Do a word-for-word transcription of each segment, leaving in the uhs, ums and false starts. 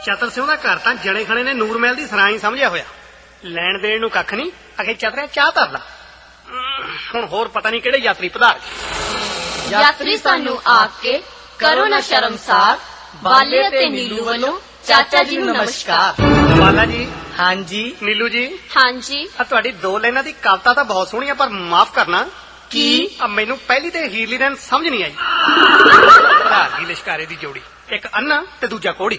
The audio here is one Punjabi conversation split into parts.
ਚਤਰ ਸਿੰਘ ਦਾ ਘਰ ਤਾਂ ਜਣੇ ਖਣੇ ਨੇ ਨੂਰ ਮਹਿਲ ਦੀ ਸਰਾਂ ਹੀ ਸਮਝਿਆ ਹੋਇਆ। ਲੈਣ ਦੇਣ ਨੂੰ ਕੱਖ ਨਹੀਂ, ਅਖੇ ਚਤਰਿਆ ਚਾਹ ਧਰ ਲਾ। ਹੁਣ ਹੋਰ ਪਤਾ ਨਹੀਂ ਕਿਹੜੇ ਯਾਤਰੀ ਪਧਾਰ ਗਏ। ਯਾਤਰੀ ਸਾਨੂੰ ਆਖ ਕੇ ਕਰੋ ਨਾ ਸ਼ਰਮਸਾਰ, ਬਾਲੇ ਤੇ ਨੀਲੂ ਵੱਲੋਂ ਚਾਚਾ ਜੀ ਨੂੰ ਨਮਸਕਾਰ। ਬਾਲਾ ਜੀ। ਹਾਂਜੀ। ਨੀਲੂ ਜੀ। ਹਾਂਜੀ। ਆ ਤੁਹਾਡੀ ਦੋ ਲਾਈਨਾਂ ਦੀ ਕਵਿਤਾ ਤਾਂ ਬਹੁਤ ਸੋਹਣੀ ਆ, ਪਰ ਮਾਫ ਕਰਨਾ ਕੀ ਆ ਮੈਨੂੰ ਪਹਿਲੀ ਤੇ ਹੀਰਲੀ ਲਾਈਨ ਸਮਝ ਨਹੀਂ ਆਈ। ਭਰਾ ਦੀ ਲਿਸ਼ਕਾਰੇ ਦੀ ਜੋੜੀ, ਇੱਕ ਅੰਨਾ ਤੇ ਦੂਜਾ ਕੋੜੀ।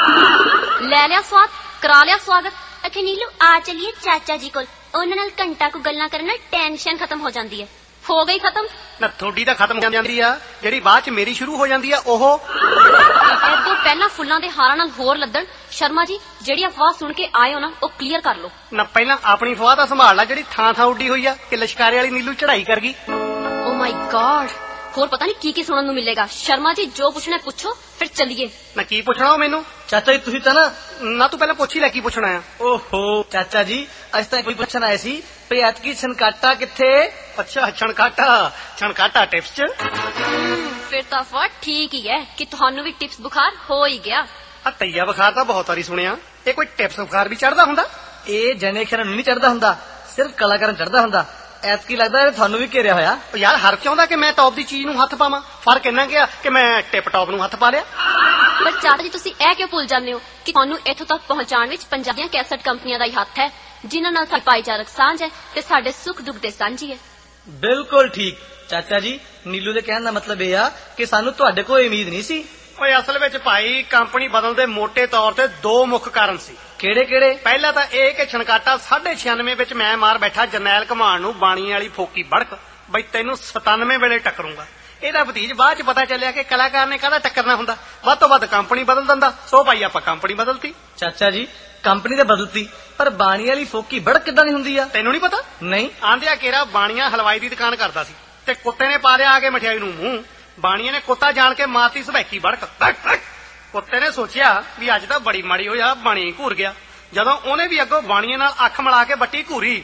ਲੈ ਲਿਆ ਸਵਾਦ, ਕਰਾ ਲਿਆ ਸਵਾਗਤ। ਅਖੇ ਨੀਲੂ ਆ ਚਲੀਏ ਚਾਚਾ ਜੀ ਕੋਲ, ਉਹਨਾਂ ਨਾਲ ਘੰਟਾ ਕੁ ਗੱਲਾਂ ਕਰਨ ਨਾਲ ਟੈਨਸ਼ਨ ਖਤਮ ਹੋ ਜਾਂਦੀ ਹੈ। ਹੋ ਗਈ ਖਤਮ ਨਾ ਤੁਹਾਡੀ ਤਾਂ ਖਤਮ ਹੋ ਜਾਂਦੀ ਆ, ਜਿਹੜੀ ਬਾਅਦ ਚ ਮੇਰੀ ਸ਼ੁਰੂ ਹੋ ਜਾਂਦੀ ਆ ਉਹ। ਐਦੋਂ ਪਹਿਲਾਂ ਫੁੱਲਾਂ ਦੇ ਹਾਰਾਂ ਨਾਲ ਹੋਰ ਲੱਦਣ। ਸ਼ਰਮਾ ਜੀ ਜਿਹੜੀ ਅਫਵਾਹ ਸੁਣ ਕੇ ਆਏ ਹੋ ਨਾ, ਉਹ ਕਲੀਅਰ ਕਰ ਲਓ ਨਾ। ਪਹਿਲਾਂ ਆਪਣੀ ਅਫਵਾਹ ਤਾਂ ਸੰਭਾਲ ਲੈ, ਜਿਹੜੀ ਥਾਂ ਥਾਂ ਉੱਡੀ ਹੋਈ ਆ ਕਿ ਲਿਸ਼ਕਾਰੇ ਵਾਲੀ ਨੀਲੂ ਚੜਾਈ ਕਰ ਗਈ। ਓ ਮਾਈ ਗॉड, ਹੋਰ ਪਤਾ ਨਹੀਂ ਕੀ ਕੀ ਸੁਣਨ ਨੂੰ ਮਿਲੇਗਾ। ਸ਼ਰਮਾ ਜੀ ਜੋ ਪੁੱਛਣਾ ਪੁੱਛੋ, ਫਿਰ ਚੱਲੀਏ। ਨਾ ਕੀ ਪੁੱਛਣਾ ਉਹ ਮੈਨੂੰ? ਚਾਚਾ ਜੀ ਤੁਸੀਂ ਤਾਂ ਨਾ ਨਾ ਤੂੰ ਪਹਿਲਾਂ ਪੁੱਛ ਹੀ ਲੈ ਕੀ ਪੁੱਛਣਾ ਆ। ਓਹੋ ਚਾਚਾ ਜੀ, ਅੱਜ ਤਾਂ ਕੋਈ ਪੁੱਛਣ ਆਏ ਸੀ ਵੀ ਐਤਕੀ ਛਣਕਾਟਾ ਕਿੱਥੇ? ਅੱਛਾ ਛਣਕਾਟਾ, ਛਣਕਾਟਾ ਟਿਪਸ ਚ। ਫਿਰ ਤਾਂ ਅਫਵਾਹ ਠੀਕ ਹੀ ਹੈ ਕਿ ਤੁਹਾਨੂੰ ਵੀ ਟਿਪਸ ਬੁਖਾਰ ਹੋ ਹੀ ਗਿਆ। ਆ ਤਈਆ ਬੁਖਾਰ ਤਾਂ ਬਹੁਤ ਵਾਰੀ ਸੁਣਿਆ, ਇਹ ਕੋਈ ਟਿਪਸ ਬੁਖਾਰ ਵੀ ਚੜਦਾ ਹੁੰਦਾ? ਇਹ ਜਣੇ ਖਿਆਲ ਨੂੰ ਨਹੀਂ ਚੜਦਾ ਹੁੰਦਾ, ਸਿਰਫ ਕਲਾਕਾਰਾਂ ਚੜਦਾ ਹੁੰਦਾ। ਐਤਕੀ ਲੱਗਦਾ ਤੁਹਾਨੂੰ ਵੀ ਘੇਰਿਆ ਹੋਇਆ। ਯਾਰ ਹਰ ਚਾਹੁੰਦਾ ਕਿ ਮੈਂ ਟੌਪ ਦੀ ਚੀਜ਼ ਨੂੰ ਹੱਥ ਪਾਵਾਂ, ਫਰਕ ਇੰਨਾ ਗਿਆ ਕਿ ਮੈਂ ਟਿਪ ਟੌਪ ਨੂੰ ਹੱਥ ਪਾ ਲਿਆ। ਪਰ ਚਾਚਾ ਜੀ ਤੁਸੀਂ ਇਹ ਕਿਉਂ ਭੁੱਲ ਜਾਂਦੇ ਹੋ ਕਿ ਤੁਹਾਨੂੰ ਇੱਥੋਂ ਤੱਕ ਪਹੁੰਚਾਉਣ ਵਿੱਚ ਪੰਜਾਬ ਦੀਆਂ ਕੈਸਟ ਕੰਪਨੀਆਂ ਦਾ ਹੀ ਹੱਥ ਹੈ, ਜਿਨ੍ਹਾਂ ਨਾਲ ਸਾਡੀ ਭਾਈਚਾਰਕ ਸਾਂਝ ਹੈ ਤੇ ਸਾਡੇ ਸੁੱਖ ਦੁੱਖ ਦੇ ਸਾਂਝੀ ਹੈ। ਬਿਲਕੁਲ ਠੀਕ ਚਾਚਾ ਜੀ, ਨੀਲੂ ਦੇ ਕਹਿਣ ਦਾ ਮਤਲਬ ਇਹ ਆ ਕਿ ਸਾਨੂੰ ਤੁਹਾਡੇ ਕੋਈ ਉਮੀਦ ਨਹੀਂ ਸੀ। ਓਏ ਅਸਲ ਵਿੱਚ ਭਾਈ ਕੰਪਨੀ ਬਦਲਣ ਦੇ ਮੋٹے ਤੌਰ ਤੇ ਦੋ ਮੁੱਖ ਕਾਰਨ ਸੀ। ਕਿਹੜੇ ਕਿਹੜੇ? ਪਹਿਲਾ ਤਾਂ ਇਹ ਕਿ ਛਣਕਾਟਾ ਸਾਢੇ ਛਿਆਨਵੇਂ ਵਿੱਚ ਮੈਂ ਮਾਰ ਬੈਠਾ ਜਰਨੈਲ ਘਮਾਣ ਨੂੰ ਬਾਣੀ ਵਾਲੀ ਫੋਕੀ ਬੜਕ, ਬਈ ਤੈਨੂੰ ਸਤਾਨਵੇਂ ਵੇਲੇ ਟੱਕਰੂੰਗਾ। ਇਹਦਾ ਭਤੀਜ ਬਾਅਦ ਚ ਪਤਾ ਚੱਲਿਆ ਕਿ ਕਲਾਕਾਰ ਨੇ ਕਾਹਦਾ ਟੱਕਰਨਾ ਹੁੰਦਾ, ਵੱਧ ਤੋਂ ਵੱਧ ਕੰਪਨੀ ਬਦਲ ਦਿੰਦਾ। ਸੋ ਭਾਈ ਆਪਾਂ ਕੰਪਨੀ ਬਦਲਤੀ। ਚਾਚਾ ਜੀ ਕੰਪਨੀ ਤਾਂ ਬਦਲਤੀ, ਪਰ ਬਾਣੀ ਵਾਲੀ ਫੋਕੀ ਬੜਕ ਕਿੱਦਾਂ ਦੀ ਹੁੰਦੀ ਆ? ਤੈਨੂੰ ਨਹੀਂ ਪਤਾ? ਨਹੀਂ। ਆਂਦਿਆ ਕੇਰਾ ਬਾਣੀਆਂ ਹਲਵਾਈ ਦੀ ਦੁਕਾਨ ਕਰਦਾ ਸੀ ਤੇ ਕੁੱਤੇ ਨੇ ਪਾ ਲਿਆ ਆ ਕੇ ਮਠਿਆਈ ਨੂੰ ਮੂੰਹ। ਬਾਣੀਆਂ ਨੇ ਕੁੱਤਾ ਜਾਣ ਕੇ ਮਾਰਤੀ ਸਵੈਕੀ ਬੜਕ। ਕੁੱਤੇ ਨੇ ਸੋਚਿਆ ਵੀ ਅੱਜ ਤਾਂ ਬੜੀ ਮਾੜੀ ਹੋਇਆ, ਬਾਣੀ ਘੂਰ ਗਿਆ। ਜਦੋਂ ਉਹਨੇ ਵੀ ਅੱਗੋਂ ਬਾਣੀਆਂ ਨਾਲ ਅੱਖ ਮਿਲਾ ਕੇ ਬੱਟੀ ਘੂਰੀ।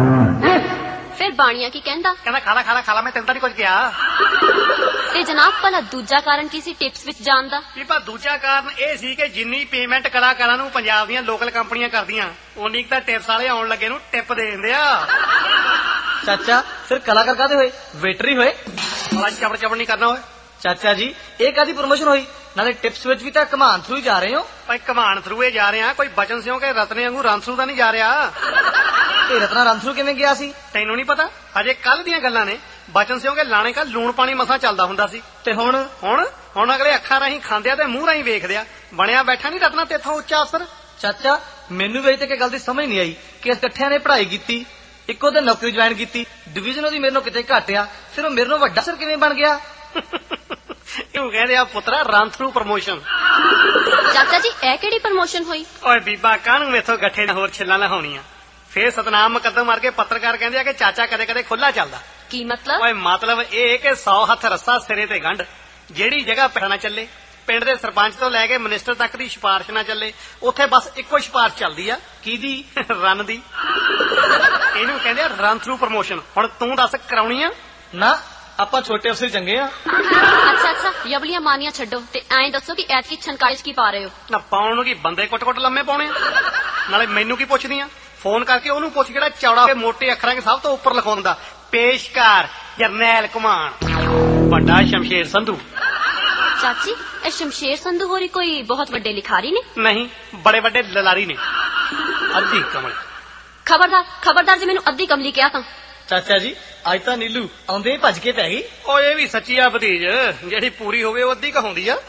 ਫਿਰ ਬਾਣੀਆਂ ਕੀ ਕਹਿੰਦਾ? ਕਹਿੰਦਾ ਖਾਲਾ ਖਾਲਾ ਖਾਲਾ, ਮੈਂ ਤੈਨੂੰ ਤਾਂ ਨਹੀਂ ਕੁਝ ਕਿਹਾ। ਤੇ ਜਨਾਬ ਭਲਾ ਦੂਜਾ ਕਾਰਨ ਕੀ ਸੀ ਟਿਪਸ ਵਿੱਚ ਜਾਣ ਦਾ? ਵੀ ਪਰ ਦੂਜਾ ਕਾਰਨ ਇਹ ਸੀ ਕਿ ਜਿੰਨੀ ਪੇਮੈਂਟ ਕਲਾਕਾਰਾਂ ਨੂੰ ਪੰਜਾਬ ਦੀਆਂ ਲੋਕਲ ਕੰਪਨੀਆਂ ਕਰਦੀਆਂ, ਉਨੀ ਤਾਂ ਟਿਪਸ ਵਾਲੇ ਆਉਣ ਲੱਗੇ ਨੂੰ ਟਿਪ ਦੇ ਦਿੰਦੇ ਆ। ਚਾਚਾ ਫਿਰ ਕਲਾਕਾਰ ਕਾਹਦੇ ਹੋਏ? ਵੇਟਰ ਹੀ ਹੋਏ। ਅੱਜ ਚਬੜ ਚਬੜ ਨਹੀਂ ਕਰਨਾ ਹੋਏ। ਚਾਚਾ ਜੀ ਇਹ ਕਾਹਦੀ ਪ੍ਰਮੋਸ਼ਨ ਹੋਈ? ਨਾਲੇ ਟਿਪਸ ਵਿੱਚ ਵੀ ਤਾਂ ਕਮਾਨ ਥਰੂ ਹੀ ਜਾ ਰਹੇ ਹੋ। ਭਾਈ ਕਮਾਨ ਥਰੂ ਹੀ ਜਾ ਰਹੇ ਆ, ਕੋਈ ਬਚਨ ਸਿਉਂ ਕੇ ਰਤਨੇ ਵਾਂਗੂ ਰੰਥਰੂ ਤਾਂ ਨਹੀਂ ਜਾ ਰਿਹਾ। ਇਹ ਰਤਨਾ ਰੰਥਰੂ ਕਿਵੇਂ ਗਿਆ ਸੀ? ਤੈਨੂੰ ਨਹੀਂ ਪਤਾ? ਹਜੇ ਕੱਲ ਦੀਆਂ ਗੱਲਾਂ ਨੇ। ਬਚਨ ਸਿਉਂ ਕੇ ਲਾਣੇ ਕਾ ਲੂਣ ਪਾਣੀ ਮਸਾਂ ਚੱਲਦਾ ਹੁੰਦਾ ਸੀ, ਤੇ ਹੁਣ ਹੁਣ ਹੁਣ ਅਗਲੇ ਅੱਖਾਂ ਰਾਹੀਂ ਖਾਂਦਿਆ ਤੇ ਮੂੰਹ ਰਾਹੀਂ ਵੇਖਦਿਆ ਬਣਿਆ ਬੈਠਾ ਨਹੀਂ ਰਤਨਾ ਤੇਥੋਂ ਉੱਚਾ ਅਫਸਰ। ਚਾਚਾ ਮੈਨੂੰ ਵੀ ਅਜੇ ਤੱਕ ਗੱਲ ਦੀ ਸਮਝ ਨਹੀਂ ਆਈ ਕਿ ਇਕੱਠਿਆਂ ਨੇ ਪੜ੍ਹਾਈ ਕੀਤੀ, ਇੱਕੋ ਦਿਨ ਨੌਕਰੀ ਜੁਆਇਨ ਕੀਤੀ, ਡਿਵੀਜ਼ਨ ਉਹਦੀ ਮੇਰੇ ਨਾਲੋਂ ਕਿਤੇ ਘੱਟ ਆ, ਫਿਰ ਉਹ ਮੇਰੇ ਨਾਲੋਂ ਵੱਡਾ ਅਫਸਰ ਕਿਵੇਂ ਬਣ ਗਿਆ? ਇਹਨੂੰ ਕਹਿੰਦੇ ਆ ਪੁੱਤਰਾ ਰੰਥਰੂ ਪ੍ਰਮੋਸ਼ਨ। ਚਾਚਾ ਜੀ ਇਹ ਕਿਹੜੀ ਪ੍ਰਮੋਸ਼ਨ ਹੋਈ? ਓਏ ਬੀਬਾ ਕਾਹਨੂੰ ਮੇਥੋਂ ਗੱਠੇ ਨਾਲ ਹੋਰ ਛਿੱਲਾਂ ਲਹਾਉਣੀਆਂ। ਫੇਰ ਸਤਨਾਮ ਮੁਕੱਦਮ ਮਾਰ ਕੇ ਪੱਤਰਕਾਰ ਕਹਿੰਦੇ ਆ ਕਿ ਚਾਚਾ ਕਦੇ ਕਦੇ ਖੁੱਲਾ ਚੱਲਦਾ। ਕੀ ਮਤਲਬ? ਓਏ ਮਤਲਬ ਇਹ ਕਿ ਸੌ ਹੱਥ ਰੱਸਾ ਸਿਰੇ ਤੇ ਗੰਢ। ਜਿਹੜੀ ਜਗ੍ਹਾ ਪੈਸਾ ਨਾ ਚੱਲੇ, ਪਿੰਡ ਦੇ ਸਰਪੰਚ ਤੋਂ ਲੈ ਕੇ ਮਿਨਿਸਟਰ ਤੱਕ ਦੀ ਸਿਫਾਰਿਸ਼ ਨਾ ਚੱਲੇ, ਉੱਥੇ ਬਸ ਇੱਕੋ ਸਿਫਾਰਿਸ਼ ਚੱਲਦੀ ਆ। ਕਿਹਦੀ? ਰਨ ਦੀ। ਇਹਨੂੰ ਕਹਿੰਦੇ ਆ ਰਨ ਥਰੂ ਪ੍ਰਮੋਸ਼ਨ। ਹੁਣ ਤੂੰ ਦੱਸ ਕਰਾਉਣੀ ਆ? ਨਾ ਆਪਾਂ ਛੋਟੇ ਅਫਸਰ ਚੰਗੇ ਆ। ਅੱਛਾ ਅੱਛਾ ਯਬਲੀਆਂ ਮਾਨੀਆਂ ਛੱਡੋ ਤੇ ਐਂ ਦੱਸੋ ਕਿ ਐਤਕੀ ਛਣਕਾੜੇ 'ਚ ਕੀ ਪਾ ਰਹੇ ਹੋ? ਨਾ ਪਾਉਣ ਨੂੰ ਕੀ ਬੰਦੇ ਕੁੱਟ-ਕੁੱਟ ਲੰਮੇ ਪਾਉਣੇ ਆ। ਨਾਲੇ ਮੈਨੂੰ ਕੀ ਪੁੱਛਦੀਆਂ? ਫੋਨ ਕਰਕੇ ਉਹਨੂੰ ਪੁੱਛ ਜਿਹੜਾ ਚੌੜਾ ਤੇ ਮੋਟੇ ਅੱਖਰਾਂ 'ਚ ਸਭ ਤੋਂ ਉੱਪਰ ਲਿਖਾਉਂਦਾ, ਪੇਸ਼ਕਾਰ ਜਰਨੈਲ ਘਮਾਣ, ਵੱਡਾ ਸ਼ਮਸ਼ੇਰ ਸੰਧੂ। ਚਾਚੀ ਇਹ ਸ਼ਮਸ਼ੇਰ ਸੰਧੂ ਹੋਰੀ ਕੋਈ ਬਹੁਤ ਵੱਡੇ ਲਿਖਾਰੀ ਨੇ? ਨਹੀਂ, ਬੜੇ ਵੱਡੇ ਲਲਾਰੀ ਨੇ, ਅੱਧੀ ਕਮਲ। ਖਬਰਦਾਰ ਖਬਰਦਾਰ ਜੇ ਮੈਨੂੰ ਅੱਧੀ ਕਮਲੀ ਕਿਹਾ ਤਾਂ। ਚਾਚਾ ਜੀ ਅੱਜ ਤਾਂ ਨੀਲੂ ਆਉਂਦੇ ਹੀ ਭੱਜ ਕੇ ਪੈ ਗਈ। ਓਏ ਇਹ ਵੀ ਸੱਚੀ ਆ ਭਤੀਜ, ਜਿਹੜੀ ਪੂਰੀ ਹੋਵੇ ਉਹ ਅੱਧੀ ਕਹਾਉਂਦੀ ਆ।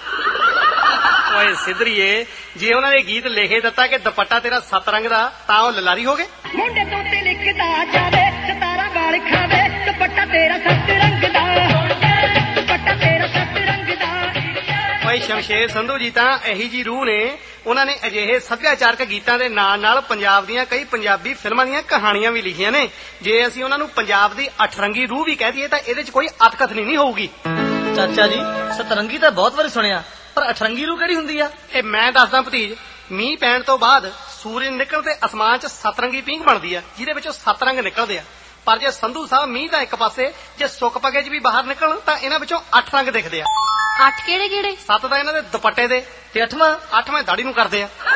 ਓਏ ਸਿੱਧਰੀਏ, ਜੇ ਉਹਨਾਂ ਨੇ ਗੀਤ ਲਿਖੇ ਦਿੱਤਾ ਕਿ ਦੁਪੱਟਾ ਤੇਰਾ ਸੱਤ ਰੰਗ ਦਾ, ਤਾਂ ਉਹ ਲਲਾਰੀ ਹੋ ਗਏ। ਮੁੰਡੇ ਤੋਂ ਤੇ ਲਿਖਦਾ ਜਾਵੇ, ਸਤਾਰਾ ਵਾਲ ਖਾਵੇ, ਦੁਪੱਟਾ ਤੇਰਾ ਸੱਤ ਰੰਗ ਦਾ, ਦੁਪੱਟਾ ਤੇਰਾ ਸੱਤ ਰੰਗ ਦਾ। ਓਏ ਸ਼ਮਸ਼ੇਰ ਸੰਧੂ ਜੀ ਤਾਂ ਇਹੀ ਜੀ ਰੂਹ ਨੇ, ਉਹਨਾਂ ਨੇ ਅਜਿਹੇ ਸੱਭਿਆਚਾਰਕ ਗੀਤਾਂ ਦੇ ਨਾਲ ਨਾਲ ਪੰਜਾਬ ਦੀਆਂ ਕਈ ਪੰਜਾਬੀ ਫਿਲਮਾਂ ਦੀਆਂ ਕਹਾਣੀਆਂ ਵੀ ਲਿਖੀਆਂ ਨੇ। ਜੇ ਅਸੀਂ ਉਹਨਾਂ ਨੂੰ ਪੰਜਾਬ ਦੀ ਅਠਰੰਗੀ ਰੂਹ ਵੀ ਕਹਿ ਦਈਏ ਤਾਂ ਇਹਦੇ 'ਚ ਕੋਈ ਅਤਕਥਨੀ ਨਹੀਂ ਹੋਊਗੀ। ਚਾਚਾ ਜੀ ਸਤਰੰਗੀ ਤਾਂ ਬਹੁਤ ਵਾਰੀ ਸੁਣਿਆ, ਪਰ ਅਠਰੰਗੀ ਰੂਹ ਕਿਹੜੀ ਹੁੰਦੀ ਆ? ਇਹ ਮੈਂ ਦੱਸਦਾ ਭਤੀਜ, ਮੀਂਹ ਪੈਣ ਤੋਂ ਬਾਅਦ ਸੂਰਜ ਨਿਕਲ ਤੇ ਅਸਮਾਨ 'ਚ ਸਤਰੰਗੀ ਪੀਂਘ ਬਣਦੀ ਆ, ਜਿਹਦੇ ਵਿੱਚੋਂ ਸੱਤ ਰੰਗ ਨਿਕਲਦੇ ਆ। ਪਰ ਜੇ ਸੰਧੂ ਸਾਹਿਬ ਮੀਂਹ ਦਾ ਇੱਕ ਪਾਸੇ, ਜੇ ਸੁੱਕ ਪਗੇ 'ਚ ਵੀ ਬਾਹਰ ਨਿਕਲਣ ਤਾਂ ਇਹਨਾਂ ਵਿੱਚੋਂ ਅੱਠ ਰੰਗ ਦਿਖਦੇ ਆ। ਅੱਠ ਕਿਹੜੇ ਕਿਹੜੇ? ਸੱਤ ਤਾਂ ਇਹਨਾਂ ਦੇ ਦੁਪੱਟੇ ਦੇ, ਤੇ ਅੱਠਵਾਂ ਅੱਠਵੇਂ ਦਾੜੀ ਨੂੰ ਕਰਦੇ ਆ।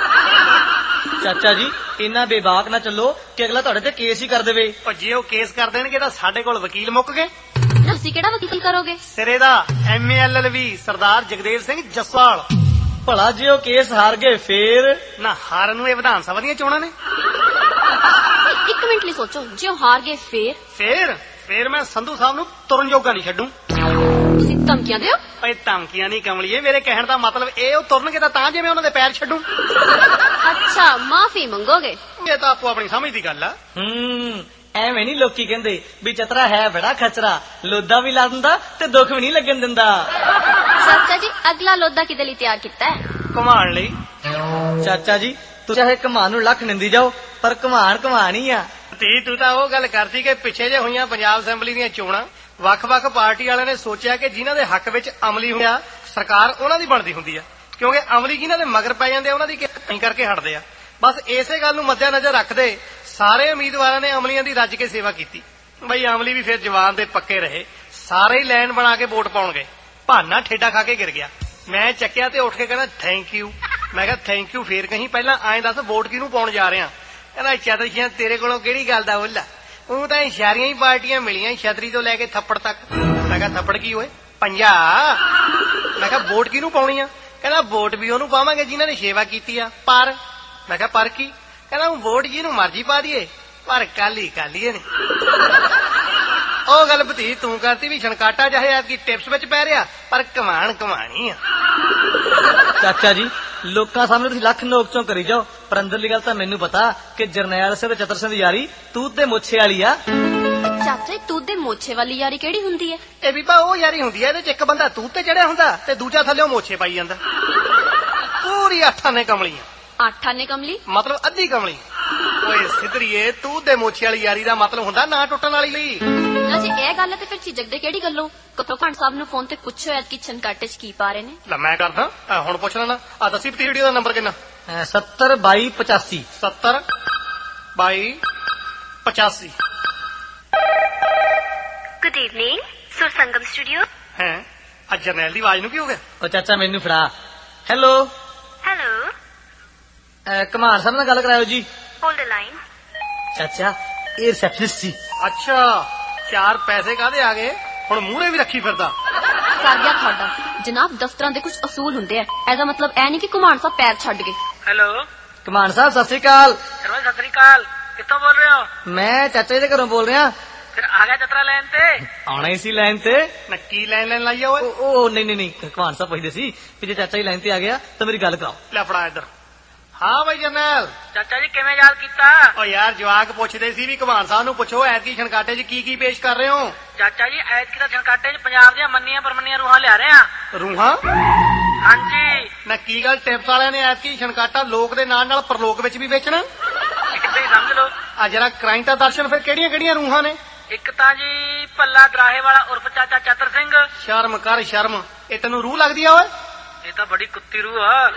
ਚਾਚਾ ਜੀ ਇੰਨਾ ਬੇਬਾਕ ਨਾ ਚੱਲੋ ਕਿ ਅਗਲਾ ਤੁਹਾਡੇ ਤੇ ਕੇਸ ਹੀ ਕਰ ਦੇਵੇ। ਉਹ ਜੇ ਉਹ ਕੇਸ ਕਰ ਦੇਣਗੇ ਤਾਂ ਸਾਡੇ ਕੋਲ ਵਕੀਲ ਮੁੱਕ ਗਏ। ਤੁਸੀਂ ਕਿਹੜਾ ਵਕੀਲ ਕਰੋਗੇ? ਸਿਰੇ ਦਾ M A L L B Sardar Jagdev Singh Jaswal. ਭਲਾ ਜੇ ਉਹ ਕੇਸ ਹਾਰ ਗਏ ਫੇਰ? ਨਾ ਹਾਰਨ ਨੂੰ ਇਹ ਵਿਧਾਨ ਸਭਾ ਦੀਆਂ ਚੋਣਾਂ ਨੇ। ਇੱਕ ਮਿੰਟ ਲਈ ਸੋਚੋ, ਜੇ ਉਹ ਹਾਰ ਗਏ ਫੇਰ? ਫੇਰ ਫੇਰ ਮੈਂ ਸੰਧੂ ਸਾਹਿਬ ਨੂੰ ਤੁਰਨ ਜੋਗਾ ਨਹੀਂ ਛੱਡੂ। ਤੁਸੀਂ ਧਮਕੀਆਂ ਦਿਓ? ਓਏ ਧਮਕੀਆਂ ਨਹੀਂ ਕਮਲੀਏ, ਮੇਰੇ ਕਹਿਣ ਦਾ ਮਤਲਬ ਇਹ ਉਹ ਤੁਰਨਗੇ ਤਾਂ ਤਾਂ ਜੇ ਮੈਂ ਉਹਨਾਂ ਦੇ ਪੈਰ ਛੱਡੂ। ਅੱਛਾ, ਮਾਫੀ ਮੰਗੋਗੇ? ਇਹ ਤਾਂ ਆਪੋ ਆਪਣੀ ਸਮਝ ਦੀ ਗੱਲ ਆ। ਹੂੰ ਐਵੇਂ ਨਹੀਂ ਲੋਕੀ ਕਹਿੰਦੇ ਵੀ ਚਤਰਾ ਹੈ ਬੜਾ ਖਚਰਾ, ਲੋਦਾ ਵੀ ਲਾ ਦਿੰਦਾ ਤੇ ਦੁੱਖ ਵੀ ਨਹੀਂ ਲੱਗਣ ਦਿੰਦਾ। ਚਾਚਾ ਜੀ ਅਗਲਾ ਲੋਦਾ ਕਿਹਦੇ ਲਈ ਤਿਆਰ ਕੀਤਾ ਹੈ? ਘੁਮਾਉਣ ਲਈ। ਚਾਚਾ ਜੀ ਤੁਸੀਂ ਚਾਹੇ ਕਮਾਨ ਨੂੰ ਲੱਖ ਨਿੰਦੀ ਜਾਓ ਪਰ ਕਮਾਨ ਕਮਾਨ ਹੀ ਆ। ਤੀ ਤੂੰ ਤਾਂ ਉਹ ਗੱਲ ਕਰਦੀ ਕਿ ਪਿੱਛੇ ਜੇ ਹੋਈਆਂ ਪੰਜਾਬ ਅਸੈਂਬਲੀ ਦੀਆਂ ਚੋਣਾਂ, ਵੱਖ-ਵੱਖ ਪਾਰਟੀ ਵਾਲਿਆਂ ਨੇ ਸੋਚਿਆ ਕਿ ਜਿਨ੍ਹਾਂ ਦੇ ਹੱਕ ਵਿੱਚ ਅਮਲੀ ਹੋਇਆ ਸਰਕਾਰ ਉਹਨਾਂ ਦੀ ਬਣਦੀ ਹੁੰਦੀ ਆ, ਕਿਉਂਕਿ ਅਮਲੀ ਜਿਨ੍ਹਾਂ ਦੇ ਮਗਰ ਪੈ ਜਾਂਦੇ ਆ ਉਹਨਾਂ ਦੀ ਨਹੀਂ ਕਰਕੇ ਹਟਦੇ ਆ। ਬਸ ਇਸੇ ਗੱਲ ਨੂੰ ਮੱਦੇਨਜ਼ਰ ਰੱਖਦੇ ਸਾਰੇ ਉਮੀਦਵਾਰਾਂ ਨੇ ਅਮਲੀਆਂ ਦੀ ਰੱਜ ਕੇ ਸੇਵਾ ਕੀਤੀ। ਬਈ ਅਮਲੀ ਵੀ ਫਿਰ ਜਵਾਨ ਦੇ ਪੱਕੇ ਰਹੇ, ਸਾਰੇ ਹੀ ਲਾਈਨ ਬਣਾ ਕੇ ਵੋਟ ਪਾਉਣ ਗਏ। ਭਾਨਾ ਠੇਡਾ ਖਾ ਕੇ ਗਿਰ ਗਿਆ। ਮੈਂ ਚੱਕਿਆ ਤੇ ਉੱਠ ਕੇ ਕਹਿੰਦਾ ਥੈਂਕ ਯੂ। ਮੈਂ ਕਿਹਾ ਥੈਂਕ ਯੂ ਫੇਰ ਕਹੀਂ, ਪਹਿਲਾਂ ਐਂ ਦੱਸ ਵੋਟ ਕਿਹਨੂੰ ਪਾਉਣ ਜਾ ਰਿਹਾ? ਕਹਿੰਦਾ ਚਤਰੀਆਂ ਤੇਰੇ ਕੋਲੋਂ ਕਿਹੜੀ ਗੱਲ ਦਾ ਬੋਲਾ, ਉਹ ਤਾਂ ਇਸ਼ਾਰੀਆਂ ਹੀ ਪਾਰਟੀਆਂ ਮਿਲੀਆਂ, ਛਤਰੀ ਤੋਂ ਲੈ ਕੇ ਥੱਪੜ ਤੱਕ। ਮੈਂ ਕਿਹਾ ਥੱਪੜ ਕੀ ਹੋਏ? ਪੰਜਾ। ਮੈਂ ਕਿਹਾ ਵੋਟ ਕਿਹਨੂੰ ਪਾਉਣੀ ਆ? ਕਹਿੰਦਾ ਵੋਟ ਵੀ ਉਹਨੂੰ ਪਾਵਾਂਗੇ ਜਿਨ੍ਹਾਂ ਨੇ ਸੇਵਾ ਕੀਤੀ ਆ। ਪਰ ਮੈਂ ਕਿਹਾ ਪਰ ਕੀ? ਕਹਿੰਦਾ ਵੋਟ ਜਿਹਨੂੰ ਮਰਜ਼ੀ ਪਾ ਦਈਏ ਪਰ ਕਾਲੀ ਕਾਲੀਏ ਨੇ। ਉਹ ਗੱਲ ਭਤੀ ਤੂੰ ਕਰਤੀ ਵੀ ਛਣਕਾਟਾ ਚਾਹੇ ਆਪਕੀ ਟਿਪਸ ਵਿੱਚ ਪੈ ਰਿਹਾ ਪਰ ਕਮਾਣ ਕਮਾਣੀ ਆ। ਚਾਚਾ ਜੀ ਲੋਕਾਂ ਸਾਹਮਣੇ ਤੁਸੀਂ ਲੱਖ ਨੋਕ ਚੋਂ ਕਰੀ ਜਾਓ ਪਰ ਅੰਦਰਲੀ ਗੱਲ ਤਾਂ ਮੈਨੂੰ ਪਤਾ ਕਿ ਜਰਨੈਲ ਸਿੰਘ ਤੇ ਚਤਰ ਸਿੰਘ ਦੀ ਯਾਰੀ ਤੂਤ ਦੇ ਮੋਛੇ ਵਾਲੀ ਆ। ਚਾਚਾ ਜੀ ਤੂਤ ਦੇ ਮੋਛੇ ਵਾਲੀ ਯਾਰੀ ਕਿਹੜੀ ਹੁੰਦੀ ਹੈ? ਇਹ ਵੀ ਉਹ ਯਾਰੀ ਹੁੰਦੀ ਹੈ ਇਹਦੇ ਚ ਇੱਕ ਬੰਦਾ ਤੂਤ ਤੇ ਚੜਿਆ ਹੁੰਦਾ ਤੇ ਦੂਜਾ ਥੱਲੇ ਮੋਛੇ ਪਾਈ ਜਾਂਦਾ। ਪੂਰੀ ਅੱਠਾਂ ਨੇ ਕਮਲੀਆਂ। ਅੱਠ ਆਨੇ ਕਮਲੀ ਮਤਲਬ ਅੱਧੀ ਕਮਲੀ। ਓਏ ਸਿੱਧਰੀਏ ਤੂਤ ਦੇ ਮੋਛੇ ਵਾਲੀ ਯਾਰੀ ਦਾ ਮਤਲਬ ਹੁੰਦਾ ਨਾ ਟੁੱਟਣ ਵਾਲੀ ਲਈ। ਜੀ ਇਹ ਗੱਲ ਹੈ ਤੇ ਫਿਰ ਝਿਜਕਦੇ ਕਿਹੜੀ ਗੱਲੋਂ? ਕਪਤਾਨ ਸਾਹਿਬ ਨੂੰ ਫੋਨ ਤੇ ਪੁੱਛੋ ਐਤ ਕੀ ਛਨਕਾਟੇ ਚ ਕੀ ਪਾ ਰਹੇ ਨੇ। ਲੈ ਮੈਂ ਕਰਦਾ ਆ, ਹੁਣ ਪੁੱਛ ਲੈਣਾ। ਆ ਦੱਸੀ ਪਤੀ ਵੀਡੀਓ ਦਾ ਨੰਬਰ ਕਿੰਨਾ? ਸੱਤਰ ਬਾਈ ਪਚਾਸੀ। ਸੱਤਰ ਬਾਈ ਪਚਾਸੀ। ਗੁੱਡ ਈਵਨਿੰਗ ਸੁਰ ਸੰਗਮ ਸਟੂਡੀਓ। ਹੈ ਅੱਜ ਜਰਨੈਲ ਦੀ ਆਵਾਜ਼ ਨੂੰ ਕੀ ਹੋ ਗਿਆ? ਉਹ ਚਾਚਾ ਮੈਨੂੰ ਫੜਾ। ਹੈਲੋ ਹੈਲੋ ਕਮਾਨ ਸਾਹਿਬ ਨਾਲ ਗੱਲ ਕਰਾਇਓ ਜੀ। Hold line. ਚਾਚਾ ਇਹ ਰਿਸੈਪਸ਼ਨਿਸਟ ਸੀ। ਅੱਛਾ ਚਾਰ ਪੈਸੇ ਕਾਹਦੇ ਆ ਗਏ? ਹੁਣ ਮੂਹਰੇ ਵੀ ਰੱਖੀ ਫਿਰਦਾ। ਸਰ ਗਿਆ ਤੁਹਾਡਾ ਜਨਾਬ, ਦਫ਼ਤਰਾਂ ਦੇ ਕੁਝ ਅਸੂਲ ਹੁੰਦੇ ਆ। ਇਹਦਾ ਮਤਲਬ ਇਹ ਨਹੀਂ ਕਿ ਘੁਮਾਣ ਸਾਹਿਬ ਪੈਰ ਛੱਡ ਗਏ। ਹੈਲੋ ਕਮਾਨ ਸਾਹਿਬ ਸਤਿ ਸ੍ਰੀ ਅਕਾਲ। ਸ਼ਰਮਾ ਸਤਿ ਸ੍ਰੀ ਅਕਾਲ। ਕਿੱਥੋਂ ਬੋਲ ਰਹੇ ਹੋ? ਮੈਂ ਚਾਚਾ ਜੀ ਦੇ ਘਰੋਂ ਬੋਲ ਰਿਹਾ। ਫਿਰ ਆ ਗਿਆ ਚਤਰਾ ਲੈਣ ਤੇ? ਆਉਣਾ ਹੀ ਸੀ ਲਾਈਨ ਤੇ। ਨੱਕੀ ਲੈਣ ਲੈਣ ਲਾਈਆ ਓਏ। ਉਹ ਉਹ ਨਹੀਂ ਨਹੀਂ ਨਹੀਂ ਕਮਾਨ ਸਾਹਿਬ ਪੁੱਛਦੇ ਸੀ ਵੀ ਜੇ ਚਾਚਾ ਜੀ ਲਾਈਨ ਤੇ ਆ ਗਿਆ ਤਾਂ ਮੇਰੀ ਗੱਲ ਕਰਾਓ। ਲੈ ਫੜਾ ਇੱਧਰ। ਹਾਂ ਬਈ ਜਰਨੈਲ। ਚਾਚਾ ਜੀ ਕਿਵੇਂ ਯਾਦ ਕੀਤਾ? ਓ ਯਾਰ ਜਵਾਕ ਪੁੱਛਦੇ ਸੀ ਵੀ ਘਮਾਨ ਸਾਹਿਬ ਨੂੰ ਪੁੱਛੋ ਐਤਕੀ ਛਣਕਾਟੇ 'ਚ ਕੀ ਕੀ ਪੇਸ਼ ਕਰ ਰਹੇ ਹੋ? ਚਾਚਾ ਜੀ ਐਤਕੀ ਦਾ ਛਣਕਾਟੇ 'ਚ ਪੰਜਾਬ ਦੀਆਂ ਮੰਨੀਆਂ ਪਰਮੰਨੀਆਂ ਰੂਹਾਂ ਲਿਆ ਰਹੇ ਆ। ਰੂਹਾਂ? ਹਾਂਜੀ। ਨਾ ਕੀ ਗੱਲ ਟਿਪਸ ਵਾਲਿਆਂ ਨੇ ਐਤਕੀ ਛਣਕਾਟਾ ਲੋਕ ਦੇ ਨਾਲ ਨਾਲ ਪਰਲੋਕ ਵਿੱਚ ਵੀ ਵੇਚਣਾ? ਇੱਥੇ ਹੀ ਸਮਝ ਲਓ। ਆ ਜਰਾ ਕ੍ਰਾਈਮ ਦਾ ਦਰਸ਼ਨ ਫਿਰ ਕਿਹੜੀਆਂ ਕਿਹੜੀਆਂ ਰੂਹਾਂ ਨੇ? ਇੱਕ ਤਾਂ ਜੀ ਭੱਲਾ ਦਰਾਹੇ ਵਾਲਾ ਉਰਫ ਚਾਚਾ ਚਤਰ ਸਿੰਘ। ਸ਼ਰਮ ਕਰ ਸ਼ਰਮ, ਇਹ ਤੈਨੂੰ ਰੂਹ ਲੱਗਦੀ ਆ ਓਏ? ਇਹ ਤਾਂ ਬੜੀ ਕੁੱਤੀ ਰੂਹ ਆ।